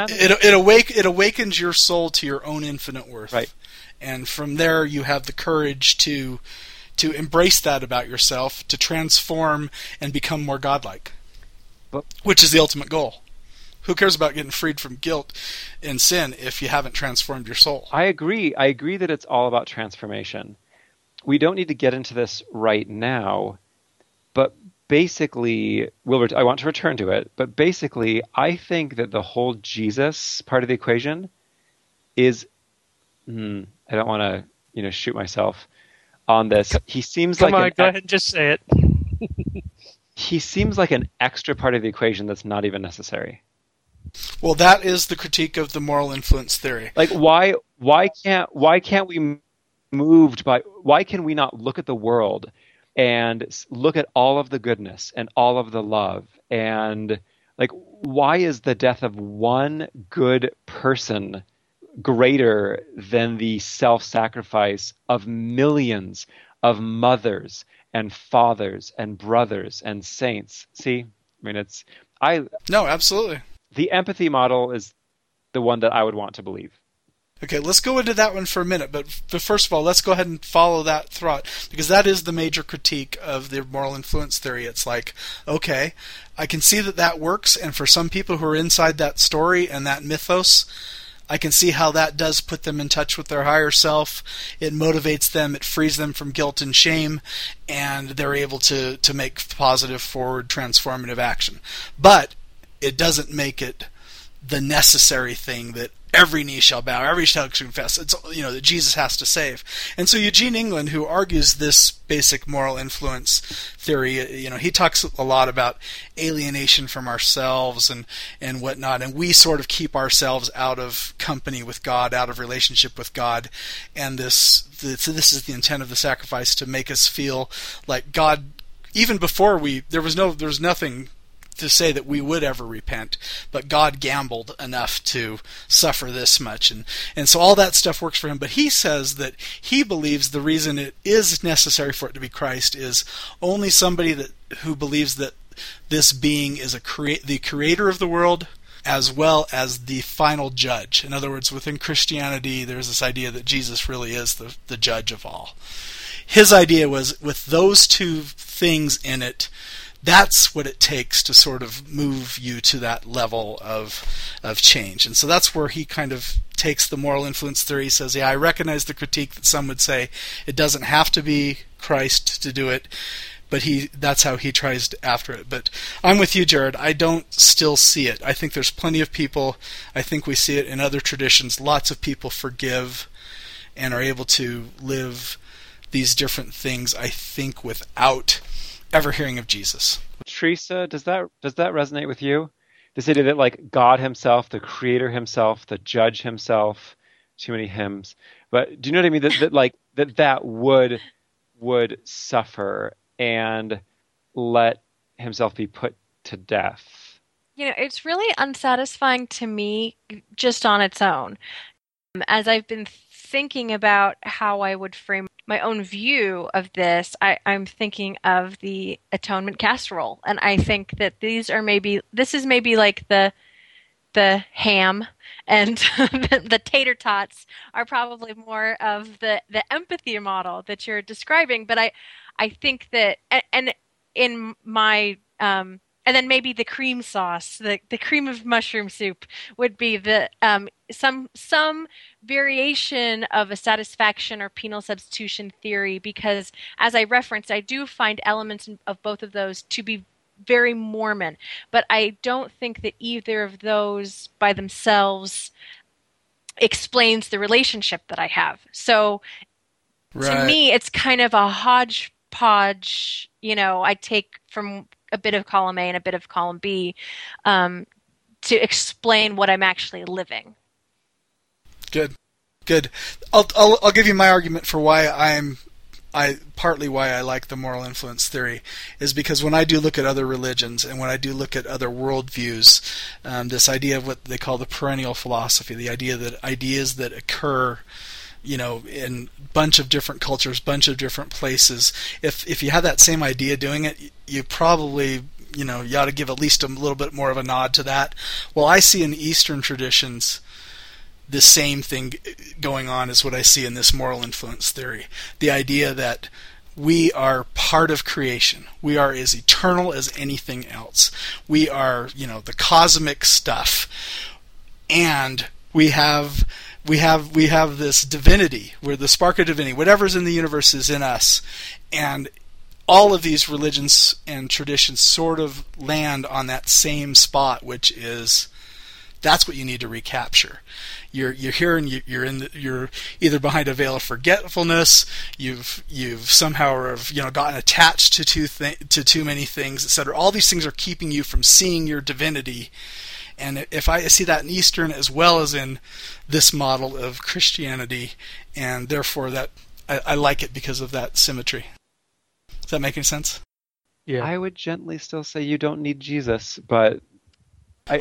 it awakens your soul to your own infinite worth, right? And from there, you have the courage to embrace that about yourself, to transform and become more godlike, which is the ultimate goal. Who cares about getting freed from guilt and sin if you haven't transformed your soul? I agree. I agree that it's all about transformation. We don't need to get into this right now, but basically, Wilbert, I want to return to it, but basically, I think that the whole Jesus part of the equation is, I don't want to, shoot myself on this. He seems Come like on, go ahead and just say it. He seems like an extra part of the equation that's not even necessary. Well, that is the critique of the moral influence theory. Like, why can't we why can we not look at the world and look at all of the goodness and all of the love, and like, why is the death of one good person greater than the self-sacrifice of millions of mothers and fathers and brothers and saints? See, I mean, No, absolutely. The empathy model is the one that I would want to believe. Okay, let's go into that one for a minute, but first of all, let's go ahead and follow that thought, because that is the major critique of the moral influence theory. It's like, okay, I can see that works, and for some people who are inside that story and that mythos, I can see how that does put them in touch with their higher self. It motivates them, it frees them from guilt and shame, and they're able to make positive, forward, transformative action. But it doesn't make it the necessary thing that every knee shall bow, every shall confess. It's, that Jesus has to save. And so Eugene England, who argues this basic moral influence theory, he talks a lot about alienation from ourselves and whatnot, and we sort of keep ourselves out of company with God, out of relationship with God, and this is the intent of the sacrifice, to make us feel like God, even before there was nothing to say that we would ever repent, but God gambled enough to suffer this much, and so all that stuff works for him. But he says that he believes the reason it is necessary for it to be Christ is only somebody who believes that this being is the creator of the world as well as the final judge. In other words, within Christianity, there's this idea that Jesus really is the judge of all. His idea was, with those two things in it, that's what it takes to sort of move you to that level of change. And so that's where he kind of takes the moral influence theory. He says, I recognize the critique that some would say it doesn't have to be Christ to do it, but that's how he tries after it. But I'm with you, Jared. I don't still see it. I think there's plenty of people, I think we see it in other traditions, lots of people forgive and are able to live these different things, I think, without ever hearing of Jesus. Teresa, does that resonate with you? This idea that, like, God himself, the creator himself, the judge himself, too many hymns. But do you know what I mean? That would suffer and let himself be put to death. It's really unsatisfying to me just on its own. As I've been thinking about how I would frame my own view of this, I'm thinking of the atonement casserole, and I think that this is maybe like the ham, and the tater tots are probably more of the empathy model that you're describing. But I think that, and in my and then maybe the cream sauce, the cream of mushroom soup would be the some variation of a satisfaction or penal substitution theory, because as I referenced, I do find elements of both of those to be very Mormon, but I don't think that either of those by themselves explains the relationship that I have. So to me, it's kind of a hodgepodge. I take from a bit of column A and a bit of column B to explain what I'm actually living. Good. I'll give you my argument for why partly why I like the moral influence theory is because when I do look at other religions and when I do look at other worldviews, this idea of what they call the perennial philosophy, the idea that ideas that occur in a bunch of different cultures, bunch of different places. If you have that same idea doing it, you probably, you ought to give at least a little bit more of a nod to that. Well, I see in Eastern traditions the same thing going on as what I see in this moral influence theory. The idea that we are part of creation. We are as eternal as anything else. We are, the cosmic stuff. And we have this divinity, where the spark of divinity, whatever's in the universe is in us. And all of these religions and traditions sort of land on that same spot, which is, that's what you need to recapture. You're here, and you're either behind a veil of forgetfulness. You've somehow gotten attached to too many things, etc. All these things are keeping you from seeing your divinity. And if I see that in Eastern as well as in this model of Christianity, and therefore that I like it because of that symmetry. Does that make any sense? Yeah. I would gently still say you don't need Jesus, but dude,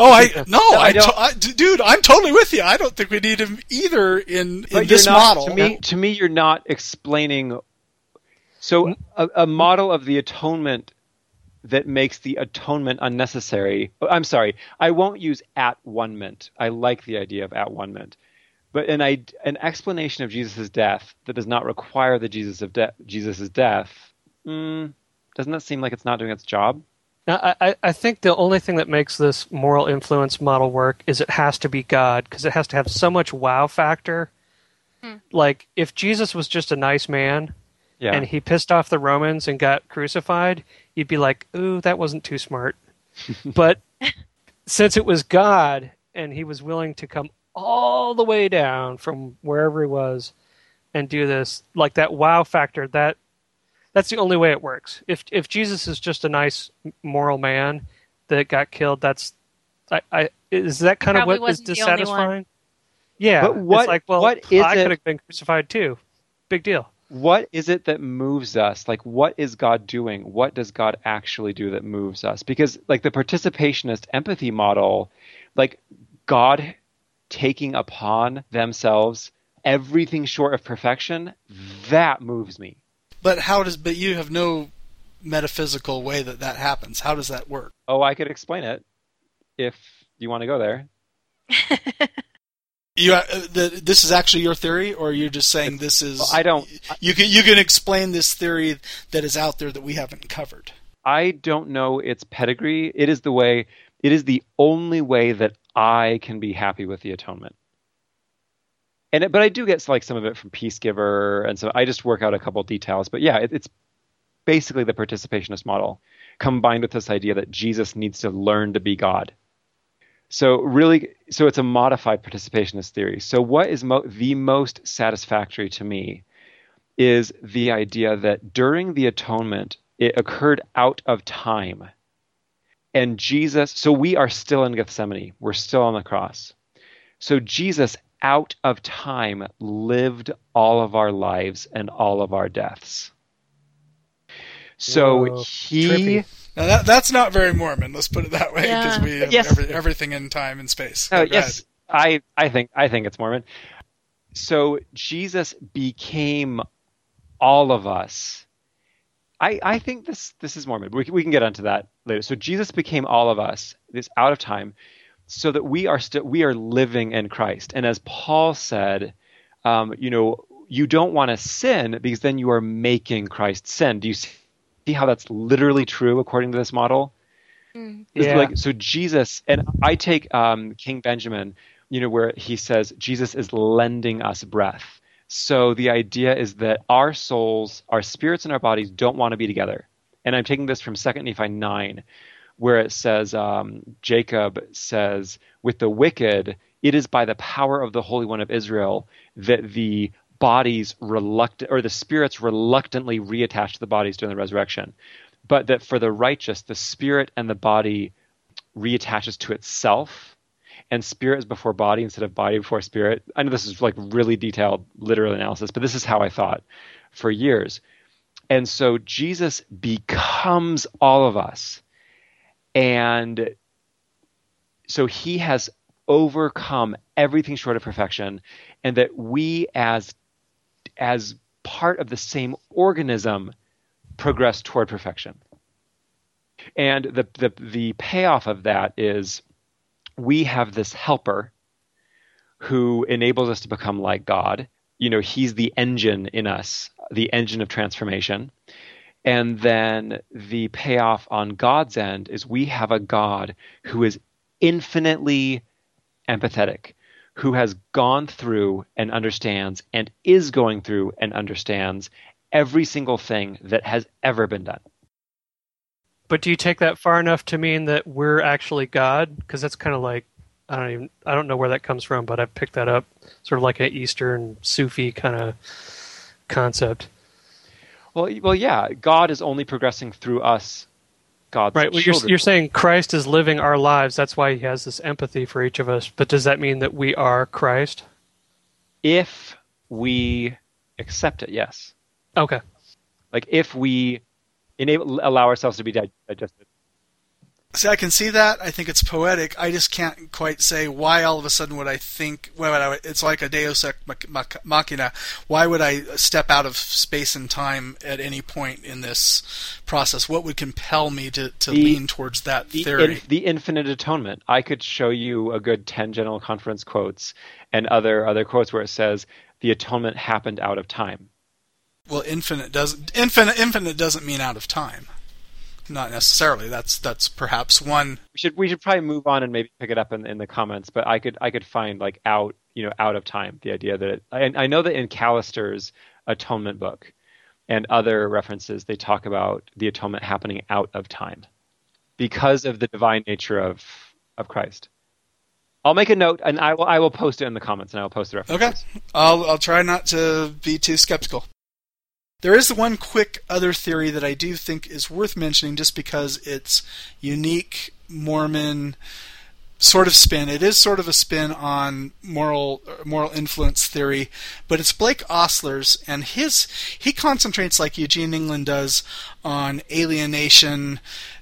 I'm totally with you. I don't think we need him either in this model. To me, you're not explaining. So a model of the atonement that makes the atonement unnecessary. I'm sorry, I won't use at-one-ment. I like the idea of at-one-ment. But an explanation of Jesus' death that does not require the Jesus' death, doesn't that seem like it's not doing its job? Now, I think the only thing that makes this moral influence model work is it has to be God, because it has to have so much wow factor. Like, if Jesus was just a nice man, and he pissed off the Romans and got crucified, you'd be like, ooh, that wasn't too smart. But since it was God, and he was willing to come all the way down from wherever he was and do this, like that wow factor, that's the only way it works. If Jesus is just a nice moral man that got killed, is that kind of what is dissatisfying? Yeah, but what, it's like, well, what is I it, could have been crucified too. Big deal. What is it that moves us? Like, what is God doing? What does God actually do that moves us? Because, like, the participationist empathy model, like, God taking upon themselves everything short of perfection, that moves me. But you have no metaphysical way that happens. How does that work? Oh, I could explain it if you want to go there. This is actually your theory, or you're just saying this is? I don't. You can explain this theory that is out there that we haven't covered. I don't know its pedigree. It is the only way that I can be happy with the atonement. But I do get like some of it from Peacegiver, and so I just work out a couple details. But yeah, it's basically the participationist model combined with this idea that Jesus needs to learn to be God. So it's a modified participationist theory. So what is the most satisfactory to me is the idea that during the atonement, it occurred out of time. And so we are still in Gethsemane. We're still on the cross. So Jesus, out of time, lived all of our lives and all of our deaths. So trippy. Now that's not very Mormon. Let's put it that way, because we have everything in time and space. Yes, I think it's Mormon. So Jesus became all of us. I think this is Mormon. We can get onto that later. So Jesus became all of us, this out of time, so that we are living in Christ. And as Paul said, you don't want to sin because then you are making Christ sin. Do you see how that's literally true according to this model? Yeah. So Jesus, and I take King Benjamin, where he says Jesus is lending us breath. So the idea is that our souls, our spirits and our bodies don't want to be together. And I'm taking this from 2 Nephi 9, where it says, Jacob says, with the wicked, it is by the power of the Holy One of Israel that the spirits reluctantly reattach to the bodies during the resurrection. But that for the righteous, the spirit and the body reattaches to itself, and spirit is before body instead of body before spirit. I know this is like really detailed literal analysis, but this is how I thought for years. And so Jesus becomes all of us. And so he has overcome everything short of perfection, and that we as part of the same organism progress toward perfection. And the payoff of that is we have this helper who enables us to become like God. He's the engine in us the engine of transformation. And then the payoff on God's end is we have a God who is infinitely empathetic, who has gone through and understands and is going through and understands every single thing that has ever been done. But do you take that far enough to mean that we're actually God? Because that's kind of like, I don't know where that comes from, but I've picked that up, sort of like an Eastern Sufi kind of concept. Well, yeah. God is only progressing through us, God's right. Well, you're saying Christ is living our lives. That's why he has this empathy for each of us. But does that mean that we are Christ? If we accept it, yes. Okay. Like if we allow ourselves to be digested. See, I can see that. I think it's poetic. I just can't quite say why all of a sudden would I think, it's like a deus ex machina. Why would I step out of space and time at any point in this process? What would compel me to lean towards that theory? The infinite atonement. I could show you a good 10 General Conference quotes and other quotes where it says the atonement happened out of time. Well, infinite doesn't mean out of time. Not necessarily. That's perhaps one. We should probably move on and maybe pick it up in the comments. But I could find like out of time, the idea that I know that in Callister's atonement book and other references they talk about the atonement happening out of time because of the divine nature of Christ. I'll make a note and I will post it in the comments and I will post the references. Okay, I'll try not to be too skeptical. There is one quick other theory that I do think is worth mentioning just because it's unique Mormon sort of spin. It is sort of a spin on moral influence theory, but it's Blake Ostler's, and he concentrates like Eugene England does on alienation.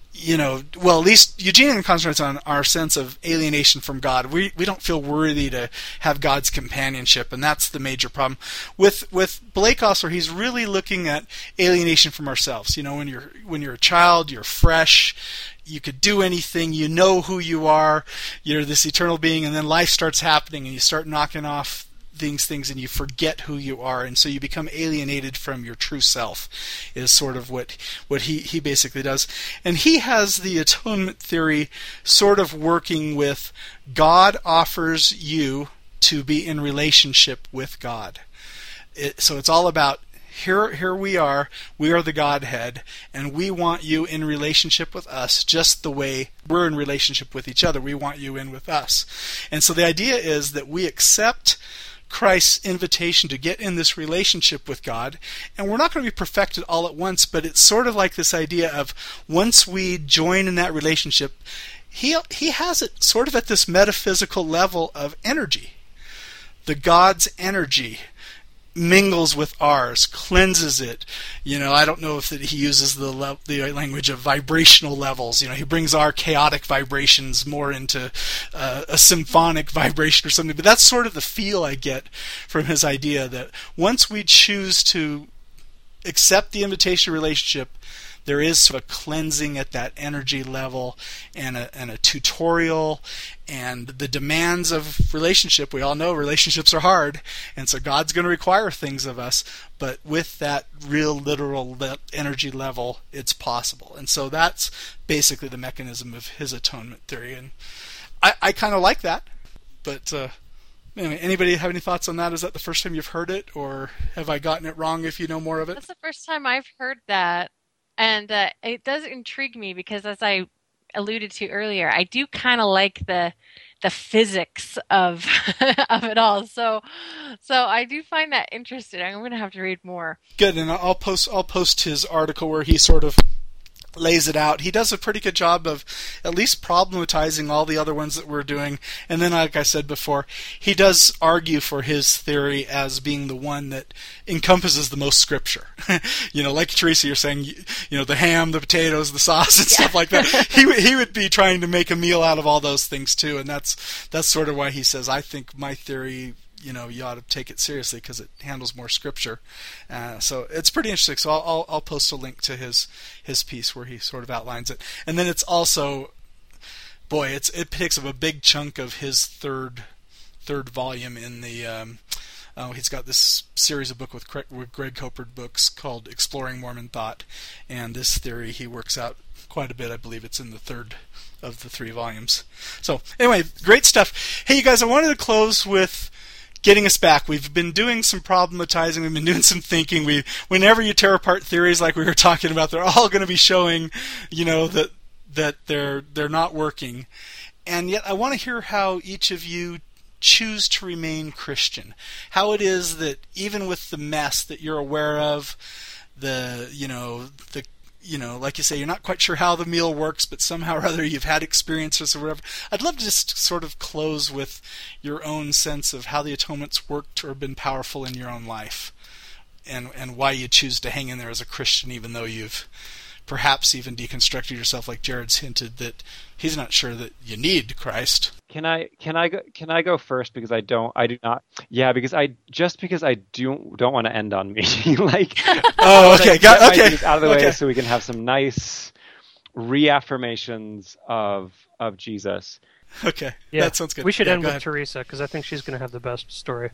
At least Eugene concentrates on our sense of alienation from God. We don't feel worthy to have God's companionship, and that's the major problem. With Blake Ostler, he's really looking at alienation from ourselves. When you're a child, you're fresh, you could do anything, you know who you are, you're this eternal being, and then life starts happening, and you start knocking off things and you forget who you are, and so you become alienated from your true self is sort of what he basically does. And he has the atonement theory sort of working with God offers you to be in relationship with God. So it's all about here we are the Godhead, and we want you in relationship with us just the way we're in relationship with each other. We want you in with us. And so the idea is that we accept Christ's invitation to get in this relationship with God, and we're not going to be perfected all at once, but it's sort of like this idea of once we join in that relationship, he has it sort of at this metaphysical level of energy. The God's energy mingles with ours, cleanses it. I don't know if he uses the language of vibrational levels. He brings our chaotic vibrations more into a symphonic vibration or something. But that's sort of the feel I get from his idea that once we choose to accept the invitation relationship, there is sort of a cleansing at that energy level and a tutorial and the demands of relationship. We all know relationships are hard, and so God's going to require things of us, but with that real literal energy level, it's possible. And so that's basically the mechanism of his atonement theory, and I kind of like that. But anyway, anybody have any thoughts on that? Is that the first time you've heard it, or have I gotten it wrong if you know more of it? That's the first time I've heard that. And it does intrigue me because, as I alluded to earlier, I do kind of like the physics of of it all. So I do find that interesting. I'm going to have to read more. Good, and I'll post his article where he sort of lays it out. He does a pretty good job of at least problematizing all the other ones that we're doing. And then, like I said before, he does argue for his theory as being the one that encompasses the most scripture. Like Teresa, you're saying, the ham, the potatoes, the sauce, and stuff like that. He would be trying to make a meal out of all those things too. And that's sort of why he says, I think my theory, you ought to take it seriously because it handles more scripture. So it's pretty interesting. So I'll post a link to his piece where he sort of outlines it. And then it's also, it takes up a big chunk of his third volume in the He's got this series of books with Greg Copeland books called Exploring Mormon Thought, and this theory he works out quite a bit. I believe it's in the third of the 3 volumes. So anyway, great stuff. Hey, you guys, I wanted to close with getting us back. We've been doing some problematizing. We've been doing some thinking. Whenever you tear apart theories like we were talking about, they're all going to be showing, that they're not working. And yet I want to hear how each of you choose to remain Christian. How it is that even with the mess that you're aware of, like you say, you're not quite sure how the meal works, but somehow or other you've had experiences or whatever. I'd love to just sort of close with your own sense of how the atonement's worked or been powerful in your own life, and why you choose to hang in there as a Christian, even though you've perhaps even deconstructed yourself, like Jared's hinted that he's not sure that you need Christ. Can I go first, because I do not. Yeah, because I don't want to end on me. Like, okay, okay, out of the way so we can have some nice reaffirmations of Jesus. Okay, yeah, that sounds good. We should end with Teresa, because I think she's going to have the best story.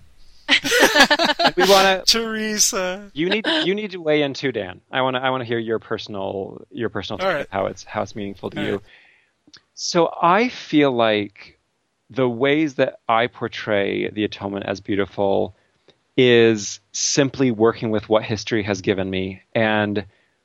We want to. Teresa, you need to weigh in too, Dan. I want to hear your personal take, right. how it's meaningful to you. Right. So I feel like the ways that I portray the atonement as beautiful is simply working with what history has given me, and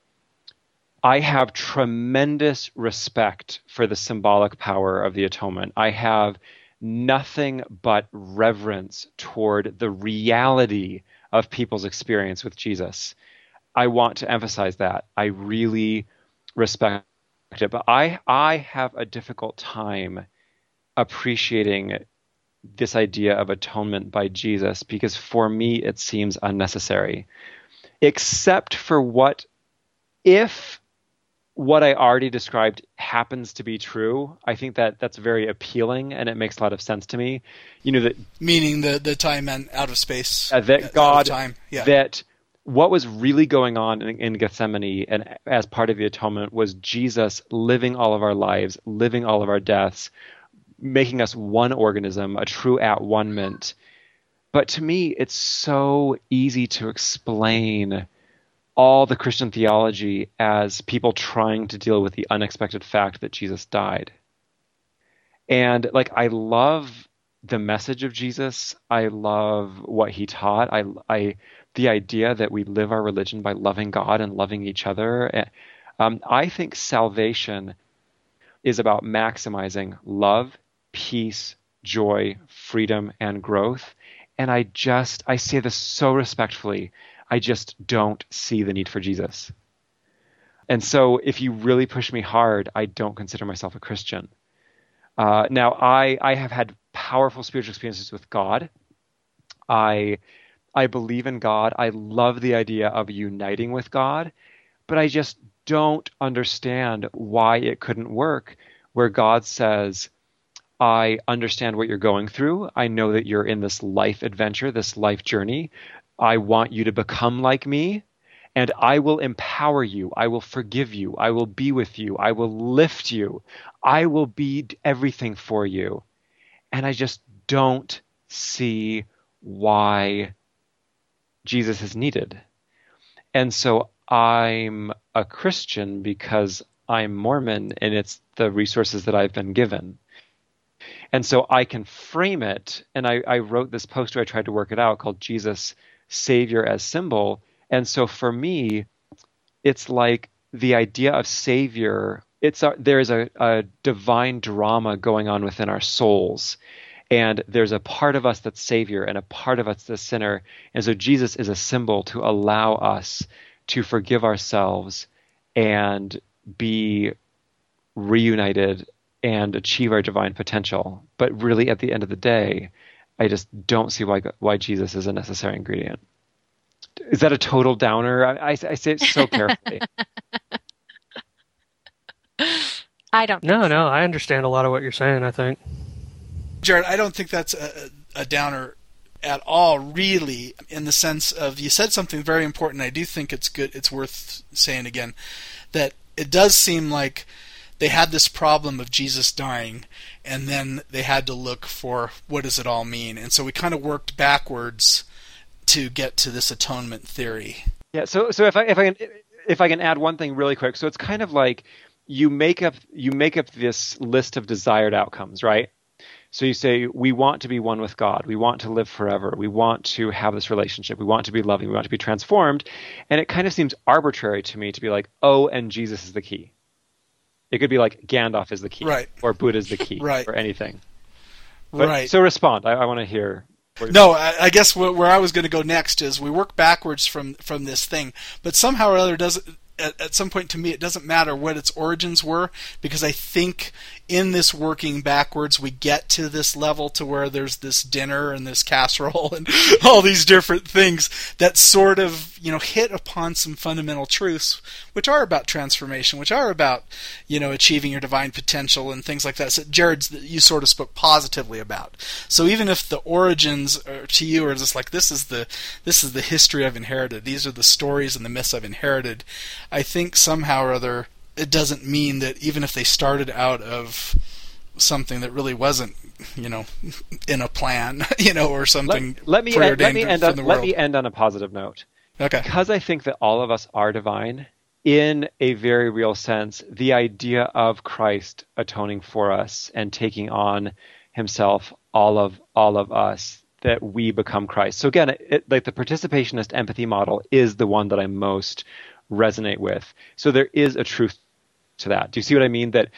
I have tremendous respect for the symbolic power of the atonement. I have nothing but reverence toward the reality of people's experience with Jesus. I want to emphasize that. I really respect it, but I have a difficult time appreciating this idea of atonement by Jesus, because for me it seems unnecessary, except for if what I already described happens to be true. I think that's very appealing, and it makes a lot of sense to me. That meaning the time and out of space, that God, time. Yeah. That what was really going on in Gethsemane and as part of the atonement was Jesus living all of our lives, living all of our deaths, making us one organism, a true at-one-ment. But to me, it's so easy to explain all the Christian theology as people trying to deal with the unexpected fact that Jesus died. And I love the message of Jesus. I love what he taught. The idea that we live our religion by loving God and loving each other. I think salvation is about maximizing love, peace, joy, freedom, and growth. And I say this so respectfully, I just don't see the need for Jesus. And so if you really push me hard, I don't consider myself a Christian. Now, I have had powerful spiritual experiences with God. I believe in God. I love the idea of uniting with God, but I just don't understand why it couldn't work where God says, I understand what you're going through. I know that you're in this life adventure, this life journey. I want you to become like me, and I will empower you. I will forgive you. I will be with you. I will lift you. I will be everything for you. And I just don't see why Jesus is needed. And so I'm a Christian because I'm Mormon, and it's the resources that I've been given. And so I can frame it, and I wrote this post where I tried to work it out called Jesus Savior as Symbol. And so for me, it's like the idea of Savior, there is a divine drama going on within our souls. And there's a part of us that's Savior and a part of us that's sinner. And so Jesus is a symbol to allow us to forgive ourselves and be reunited and achieve our divine potential. But really, at the end of the day, I just don't see why Jesus is a necessary ingredient. Is that a total downer? I say it so carefully. I don't. No, I understand a lot of what you're saying, I think. Jared, I don't think that's a downer at all, really, in the sense of you said something very important. I do think it's good. It's worth saying again that it does seem like they had this problem of Jesus dying, and then they had to look for what does it all mean. And so we kind of worked backwards to get to this atonement theory. Yeah. So if I can add one thing really quick, so it's kind of like you make up this list of desired outcomes, right? So you say, we want to be one with God. We want to live forever. We want to have this relationship. We want to be loving. We want to be transformed. And it kind of seems arbitrary to me to be like, oh, and Jesus is the key. It could be like Gandalf is the key, right, or Buddha is the key, right, or anything. But, right. So respond. I want to hear. No, I guess where I was going to go next is we work backwards from this thing, but somehow or other at some point to me it doesn't matter what its origins were, because I think in this working backwards we get to this level to where there's this dinner and this casserole and all these different things that sort of hit upon some fundamental truths which are about transformation, which are about achieving your divine potential and things like that. So Jared, you sort of spoke positively about. So even if the origins to you are just like this is the history I've inherited, these are the stories and the myths I've inherited, I think somehow or other it doesn't mean that even if they started out of something that really wasn't, in a plan, or something preordained from the world. Let me end on a positive note. Okay. Because I think that all of us are divine, in a very real sense, the idea of Christ atoning for us and taking on himself all of us, that we become Christ. So again, like the participationist empathy model is the one that I most resonate with. So there is a truth to that. Do you see what I mean? That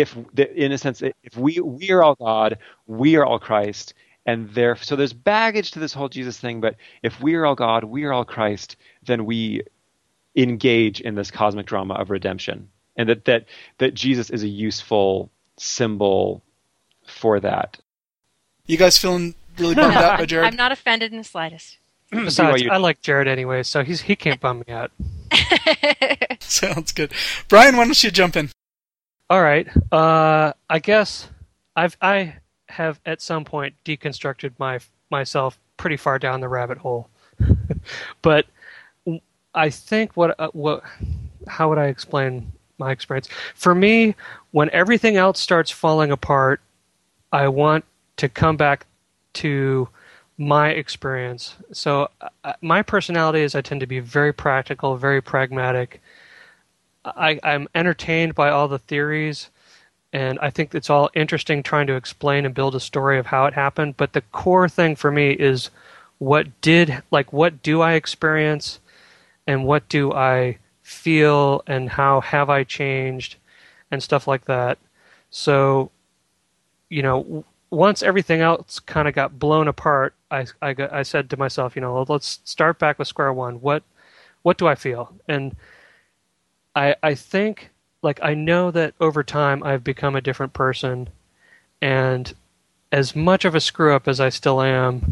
in a sense, if we are all God, we are all Christ, and so there's baggage to this whole Jesus thing. But if we are all God, we are all Christ, then we engage in this cosmic drama of redemption, and that Jesus is a useful symbol for that. You guys feeling really bummed out by Jared? I'm not offended in the slightest. Besides, I like Jared anyway, so he can't bum me out. Sounds good. Brian, why don't you jump in? All right. I guess I have at some point deconstructed myself pretty far down the rabbit hole. But I think how would I explain my experience? For me, when everything else starts falling apart, I want to come back to my experience. So my personality is I tend to be very practical, very pragmatic. I'm entertained by all the theories, and I think it's all interesting trying to explain and build a story of how it happened. But the core thing for me is what do I experience, and what do I feel, and how have I changed, and stuff like that. So, once everything else kind of got blown apart, I said to myself, let's start back with square one. What do I feel? And I think, I know that over time I've become a different person, and as much of a screw up as I still am,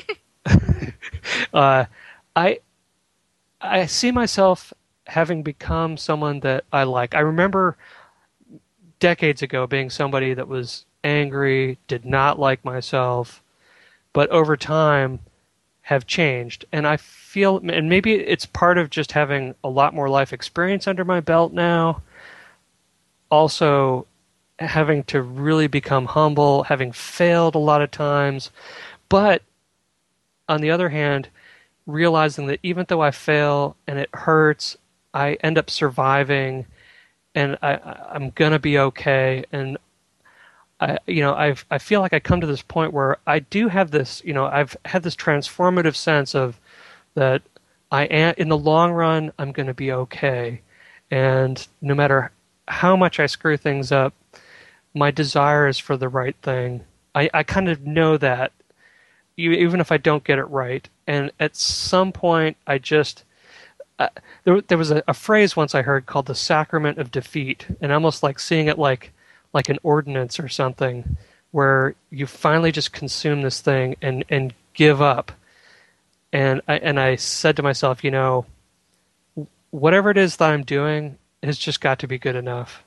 I see myself having become someone that I like. I remember decades ago being somebody that was angry, did not like myself, but over time have changed. And I feel, and maybe it's part of just having a lot more life experience under my belt now, also having to really become humble, having failed a lot of times, but on the other hand, realizing that even though I fail and it hurts, I end up surviving, and I'm gonna be okay. And I feel like I come to this point where I do have this, I've had this transformative sense of that I am, in the long run, I'm going to be okay. And no matter how much I screw things up, my desire is for the right thing. I kind of know that, even if I don't get it right. And at some point, I just... there was a phrase once I heard called the sacrament of defeat, and almost like seeing it like an ordinance or something, where you finally just consume this thing and give up. And I said to myself, whatever it is that I'm doing has just got to be good enough.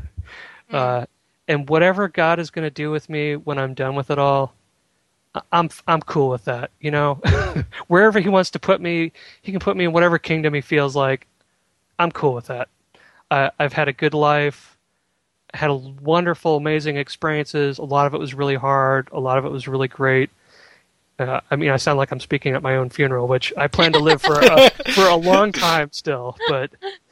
And whatever God is going to do with me when I'm done with it all, I'm cool with that. Wherever He wants to put me, He can put me in whatever kingdom He feels like. I'm cool with that. I've had a good life, had wonderful, amazing experiences. A lot of it was really hard. A lot of it was really great. I mean, I sound like I'm speaking at my own funeral, which I plan to live for for a long time still. But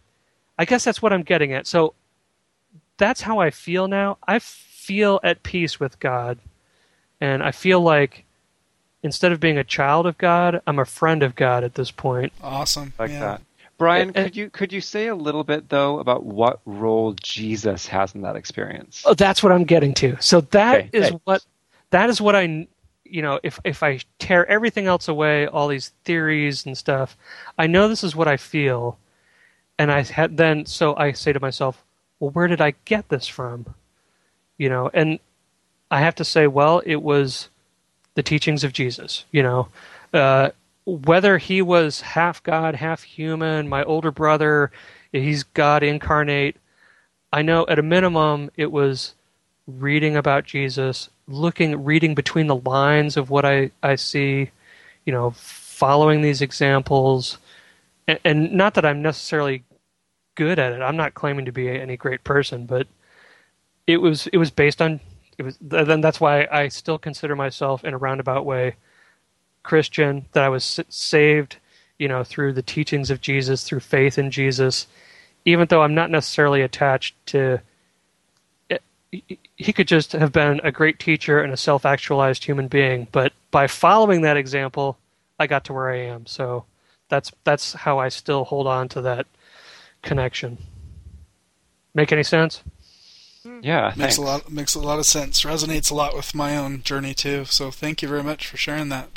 I guess that's what I'm getting at. So that's how I feel now. I feel at peace with God, and I feel like instead of being a child of God, I'm a friend of God at this point. Awesome. Like yeah. that. Brian, could you say a little bit though about what role Jesus has in that experience? Oh, that's what I'm getting to. So that is what I, you know, if I tear everything else away, all these theories and stuff, I know this is what I feel, and so I say to myself, well, where did I get this from? You know, and I have to say, well, it was the teachings of Jesus. You know, whether he was half God, half human, my older brother, he's God incarnate. I know at a minimum it was reading about Jesus, reading between the lines of what I see, you know, following these examples. And not that I'm necessarily good at it. I'm not claiming to be any great person, but it was based on, then that's why I still consider myself in a roundabout way Christian, that I was saved, you know, through the teachings of Jesus, through faith in Jesus, even though I'm not necessarily attached to it. He could just have been a great teacher and a self-actualized human being, but by following that example, I got to where I am. So that's how I still hold on to that connection. Make any sense? Yeah, makes a lot of sense. Resonates a lot with my own journey too. So thank you very much for sharing that.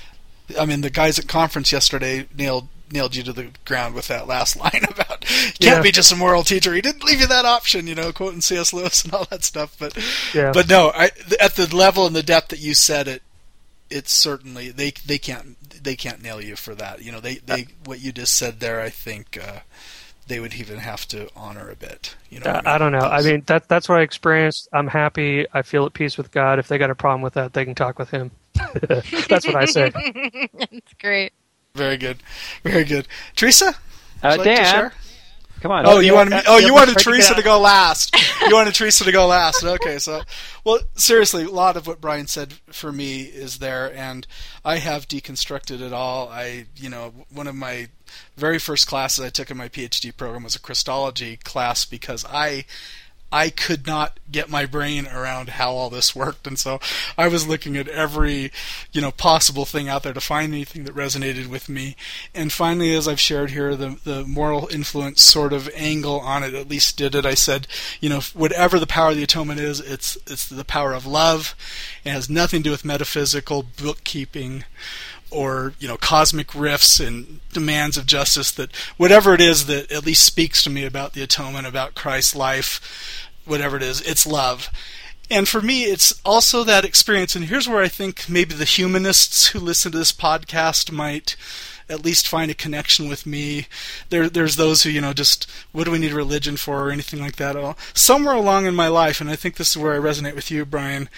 I mean, the guys at conference yesterday nailed you to the ground with that last line about you can't be just a moral teacher. He didn't leave you that option, you know, quoting C.S. Lewis and all that stuff. But no, at the level and the depth that you said it, it's certainly they can't nail you for that. You know, they what you just said there, I think. They would even have to honor a bit. You know, I don't know. I mean, that's what I experienced. I'm happy. I feel at peace with God. If they got a problem with that, they can talk with him. That's what I say. That's great. Very good. Very good. Teresa? Dan, like to share? Come on. You wanted Teresa to go last. You wanted Teresa to go last. Okay, so, well, seriously, a lot of what Brian said for me is there, and I have deconstructed it all. One of my very first classes I took in my PhD program was a Christology class because I could not get my brain around how all this worked, and so I was looking at every, possible thing out there to find anything that resonated with me. And finally, as I've shared here, the moral influence sort of angle on it at least did it. I said, whatever the power of the atonement is, it's the power of love. It has nothing to do with metaphysical bookkeeping or cosmic rifts and demands of justice. That whatever it is that at least speaks to me about the atonement, about Christ's life, whatever it is, it's love. And for me, it's also that experience. And here's where I think maybe the humanists who listen to this podcast might at least find a connection with me. There's those who, just, what do we need religion for, or anything like that at all. Somewhere along in my life, and I think this is where I resonate with you, Brian,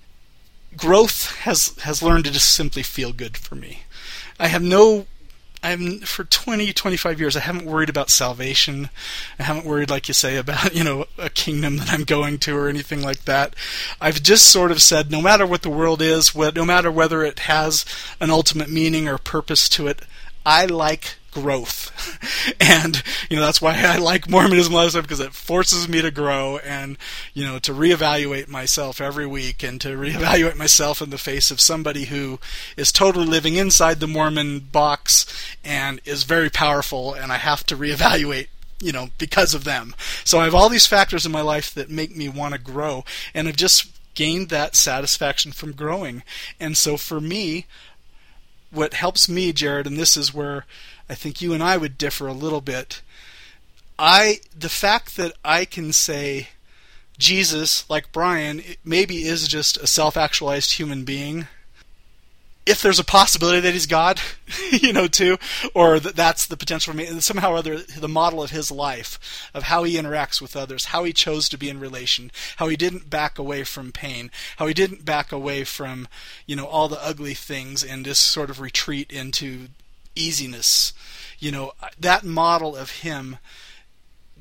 growth has learned to just simply feel good for me. For 20, 25 years, I haven't worried about salvation. I haven't worried, like you say, about, a kingdom that I'm going to or anything like that. I've just sort of said, no matter what the world is, no matter whether it has an ultimate meaning or purpose to it, I like growth. And, that's why I like Mormonism a lot of stuff, because it forces me to grow and, to reevaluate myself every week and to reevaluate myself in the face of somebody who is totally living inside the Mormon box and is very powerful, and I have to reevaluate, because of them. So I have all these factors in my life that make me want to grow, and I've just gained that satisfaction from growing. And so for me, what helps me, Jared, and this is where I think you and I would differ a little bit, the fact that I can say Jesus, like Brian, maybe is just a self-actualized human being, if there's a possibility that he's God, too, or that's the potential for me, and somehow or other the model of his life, of how he interacts with others, how he chose to be in relation, how he didn't back away from pain, how he didn't back away from, all the ugly things and just sort of retreat into easiness. That model of him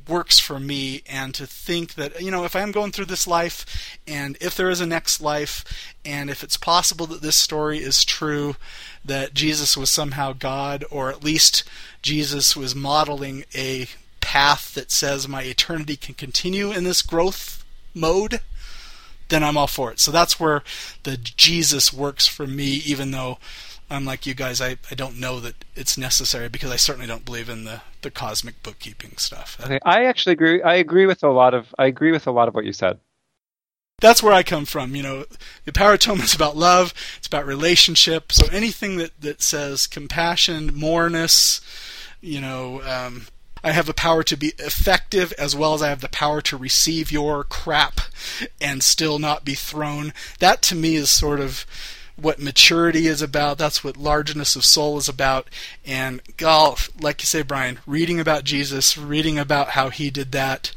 works for me, and to think that, if I am going through this life, and if there is a next life, and if it's possible that this story is true, that Jesus was somehow God, or at least Jesus was modeling a path that says my eternity can continue in this growth mode, then I'm all for it. So that's where the Jesus works for me, even though unlike you guys, I don't know that it's necessary, because I certainly don't believe in the cosmic bookkeeping stuff. Okay, I actually agree. I agree with a lot of what you said. That's where I come from. The Power Atonement is about love. It's about relationship. So anything that says compassion, moreness, I have the power to be effective, as well as I have the power to receive your crap and still not be thrown. That to me is sort of what maturity is about. That's what largeness of soul is about. And golf, like you say, Brian, reading about Jesus, reading about how he did that.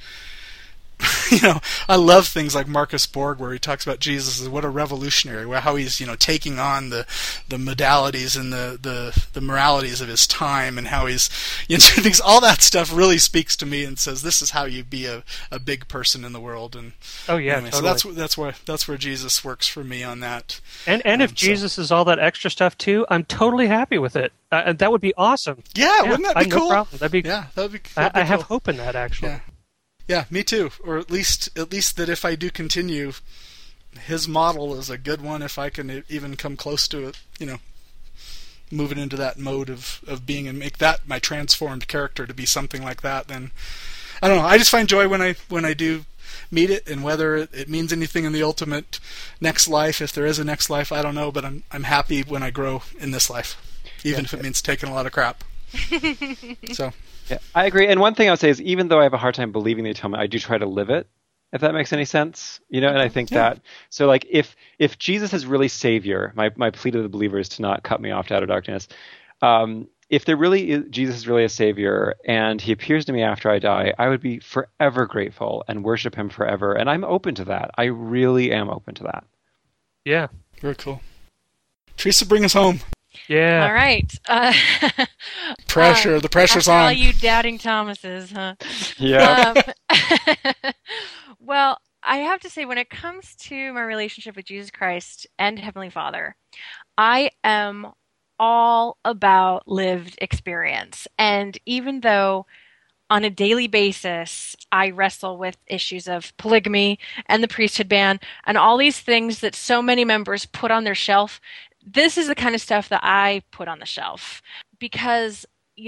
I love things like Marcus Borg, where he talks about Jesus as what a revolutionary, how he's taking on the modalities and the moralities of his time, and how he's things. All that stuff really speaks to me and says this is how you be a big person in the world. And oh yeah, anyway, totally. So that's where Jesus works for me on that. And if Jesus is all that extra stuff too, I'm totally happy with it. That would be awesome. Yeah, wouldn't that be cool? No problem. That'd be cool. I have hope in that, actually. Yeah, me too. Or at least that if I do continue, his model is a good one. If I can even come close to it, moving into that mode of being, and make that my transformed character to be something like that, then I don't know. I just find joy when I do meet it, and whether it means anything in the ultimate next life, if there is a next life, I don't know. But I'm happy when I grow in this life, even if it means taking a lot of crap. So. Yeah, I agree. And one thing I would say is, even though I have a hard time believing the atonement, I do try to live it, if that makes any sense. And I think that, so like if Jesus is really Savior, my plea to the believer is to not cut me off to outer darkness. If there really is, Jesus is really a Savior, and he appears to me after I die, I would be forever grateful and worship him forever. And I'm open to that. I really am open to that. Yeah. Very cool. Teresa, bring us home. Yeah. All right. Pressure. The pressure's on. All you doubting Thomases, huh? Yeah. Well, I have to say, when it comes to my relationship with Jesus Christ and Heavenly Father, I am all about lived experience. And even though on a daily basis I wrestle with issues of polygamy and the priesthood ban and all these things that so many members put on their shelf, this is the kind of stuff that I put on the shelf, because,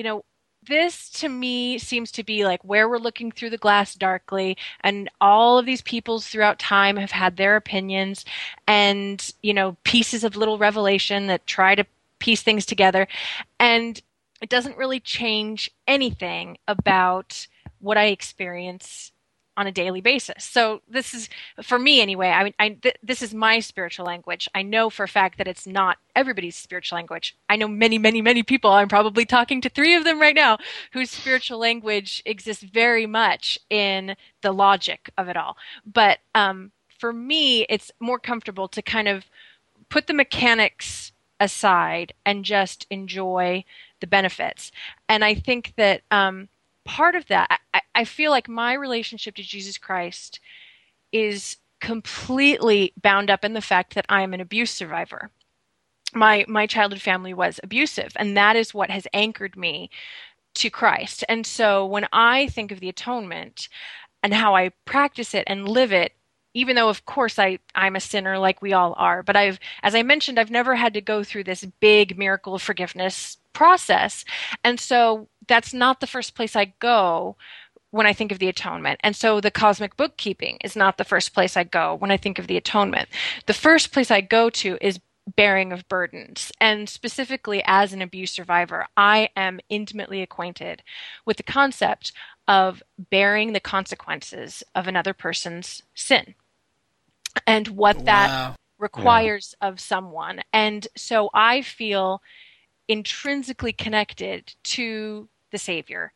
this to me seems to be like where we're looking through the glass darkly, and all of these peoples throughout time have had their opinions and, pieces of little revelation that try to piece things together. And it doesn't really change anything about what I experience on a daily basis. So this is, for me anyway, this is my spiritual language. I know for a fact that it's not everybody's spiritual language. I know many, many, many people, I'm probably talking to 3 of them right now, whose spiritual language exists very much in the logic of it all. But for me, it's more comfortable to kind of put the mechanics aside and just enjoy the benefits. And I think that part of that, I feel like my relationship to Jesus Christ is completely bound up in the fact that I am an abuse survivor. My childhood family was abusive, and that is what has anchored me to Christ. And so when I think of the atonement and how I practice it and live it, even though, of course, I'm a sinner like we all are, but as I mentioned, I've never had to go through this big miracle of forgiveness process. And so that's not the first place I go when I think of the atonement. And so the cosmic bookkeeping is not the first place I go when I think of the atonement. The first place I go to is bearing of burdens. And specifically as an abuse survivor, I am intimately acquainted with the concept of bearing the consequences of another person's sin and what that requires of someone. And so I feel intrinsically connected to the Savior,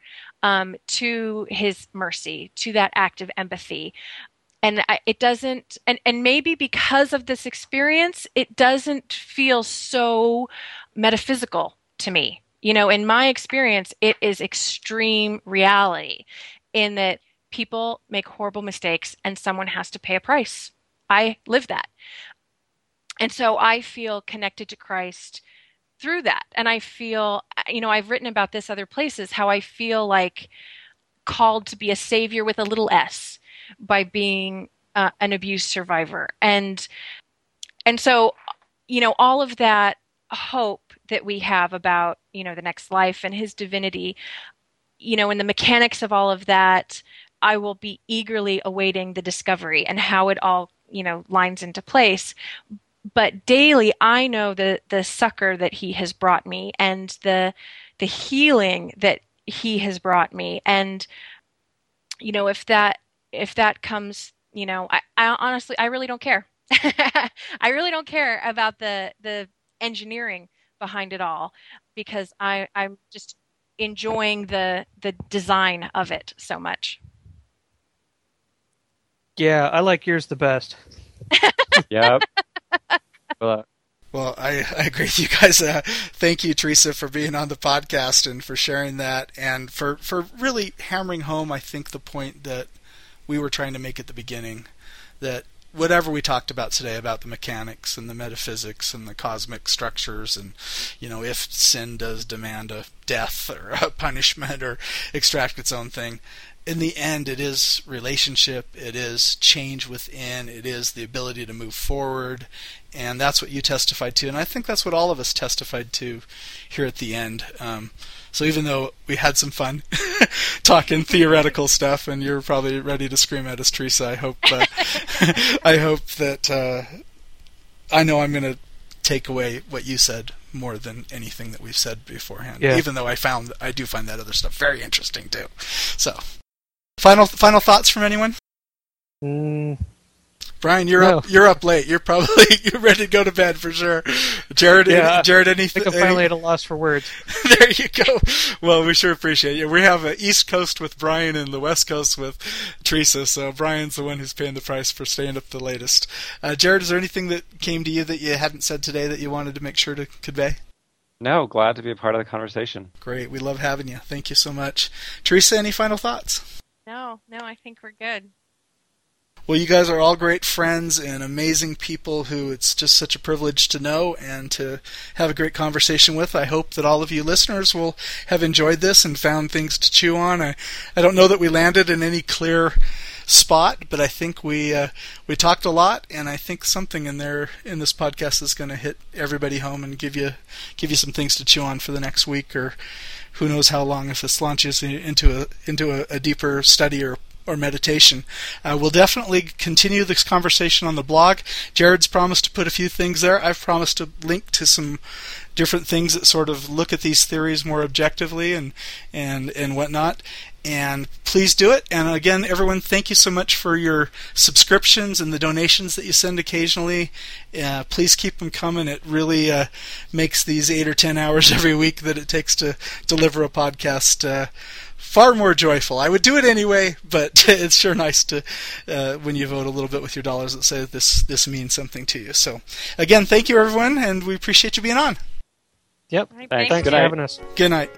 to his mercy, to that act of empathy. And it doesn't, and maybe because of this experience, it doesn't feel so metaphysical to me. In my experience, it is extreme reality. in that people make horrible mistakes and someone has to pay a price. I live that. And so I feel connected to Christ through that. And I feel, I've written about this other places, how I feel like called to be a savior with a little s by being an abuse survivor. And so, all of that hope that we have about, the next life and his divinity, and the mechanics of all of that, I will be eagerly awaiting the discovery and how it all, lines into place. But daily, I know the succor that he has brought me and the healing that he has brought me. And, if that comes, I honestly, I really don't care. I really don't care about the engineering behind it all, because I'm just enjoying the design of it so much. Yeah, I like yours the best. Yep. Well, I agree with you guys. Thank you, Teresa, for being on the podcast and for sharing that, and for really hammering home, I think, the point that we were trying to make at the beginning, that whatever we talked about today about the mechanics and the metaphysics and the cosmic structures, and if sin does demand a death or a punishment or extract its own thing, in the end, it is relationship, it is change within, it is the ability to move forward, and that's what you testified to, and I think that's what all of us testified to here at the end. So even though we had some fun talking theoretical stuff, and you're probably ready to scream at us, Teresa, I hope that I know I'm going to take away what you said more than anything that we've said beforehand. Yeah. Even though I do find that other stuff very interesting too. So, final thoughts from anyone? Brian, you're up late. You're ready to go to bed for sure. Jared, anything? I think I'm finally at a loss for words. There you go. Well, we sure appreciate you. We have an East Coast with Brian and the West Coast with Teresa, so Brian's the one who's paying the price for staying up the latest. Jared, is there anything that came to you that you hadn't said today that you wanted to make sure to convey? No, glad to be a part of the conversation. Great. We love having you. Thank you so much. Teresa, any final thoughts? No, I think we're good. Well, you guys are all great friends and amazing people who it's just such a privilege to know and to have a great conversation with. I hope that all of you listeners will have enjoyed this and found things to chew on. I don't know that we landed in any clear spot, but I think we talked a lot, and I think something in this podcast is going to hit everybody home and give you some things to chew on for the next week, or who knows how long, if this launches into a deeper study or meditation. We'll definitely continue this conversation on the blog. Jared's promised to put a few things there. I've promised to link to some different things that sort of look at these theories more objectively and whatnot. And please do it. And again, everyone, thank you so much for your subscriptions and the donations that you send occasionally. Please keep them coming. It really makes these 8 or 10 hours every week that it takes to deliver a podcast far more joyful. I would do it anyway, but it's sure nice to when you vote a little bit with your dollars that say this means something to you. So again, thank you everyone, and we appreciate you being on. Yep. Thanks for having us. Good night.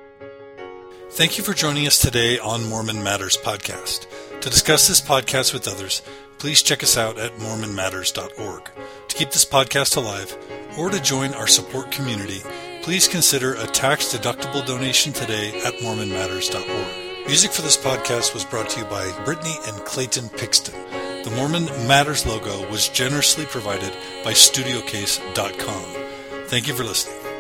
Thank you for joining us today on Mormon Matters Podcast. To discuss this podcast with others, please check us out at mormonmatters.org. To keep this podcast alive, or to join our support community, please consider a tax-deductible donation today at mormonmatters.org. Music for this podcast was brought to you by Brittany and Clayton Pixton. The Mormon Matters logo was generously provided by StudioCase.com. Thank you for listening.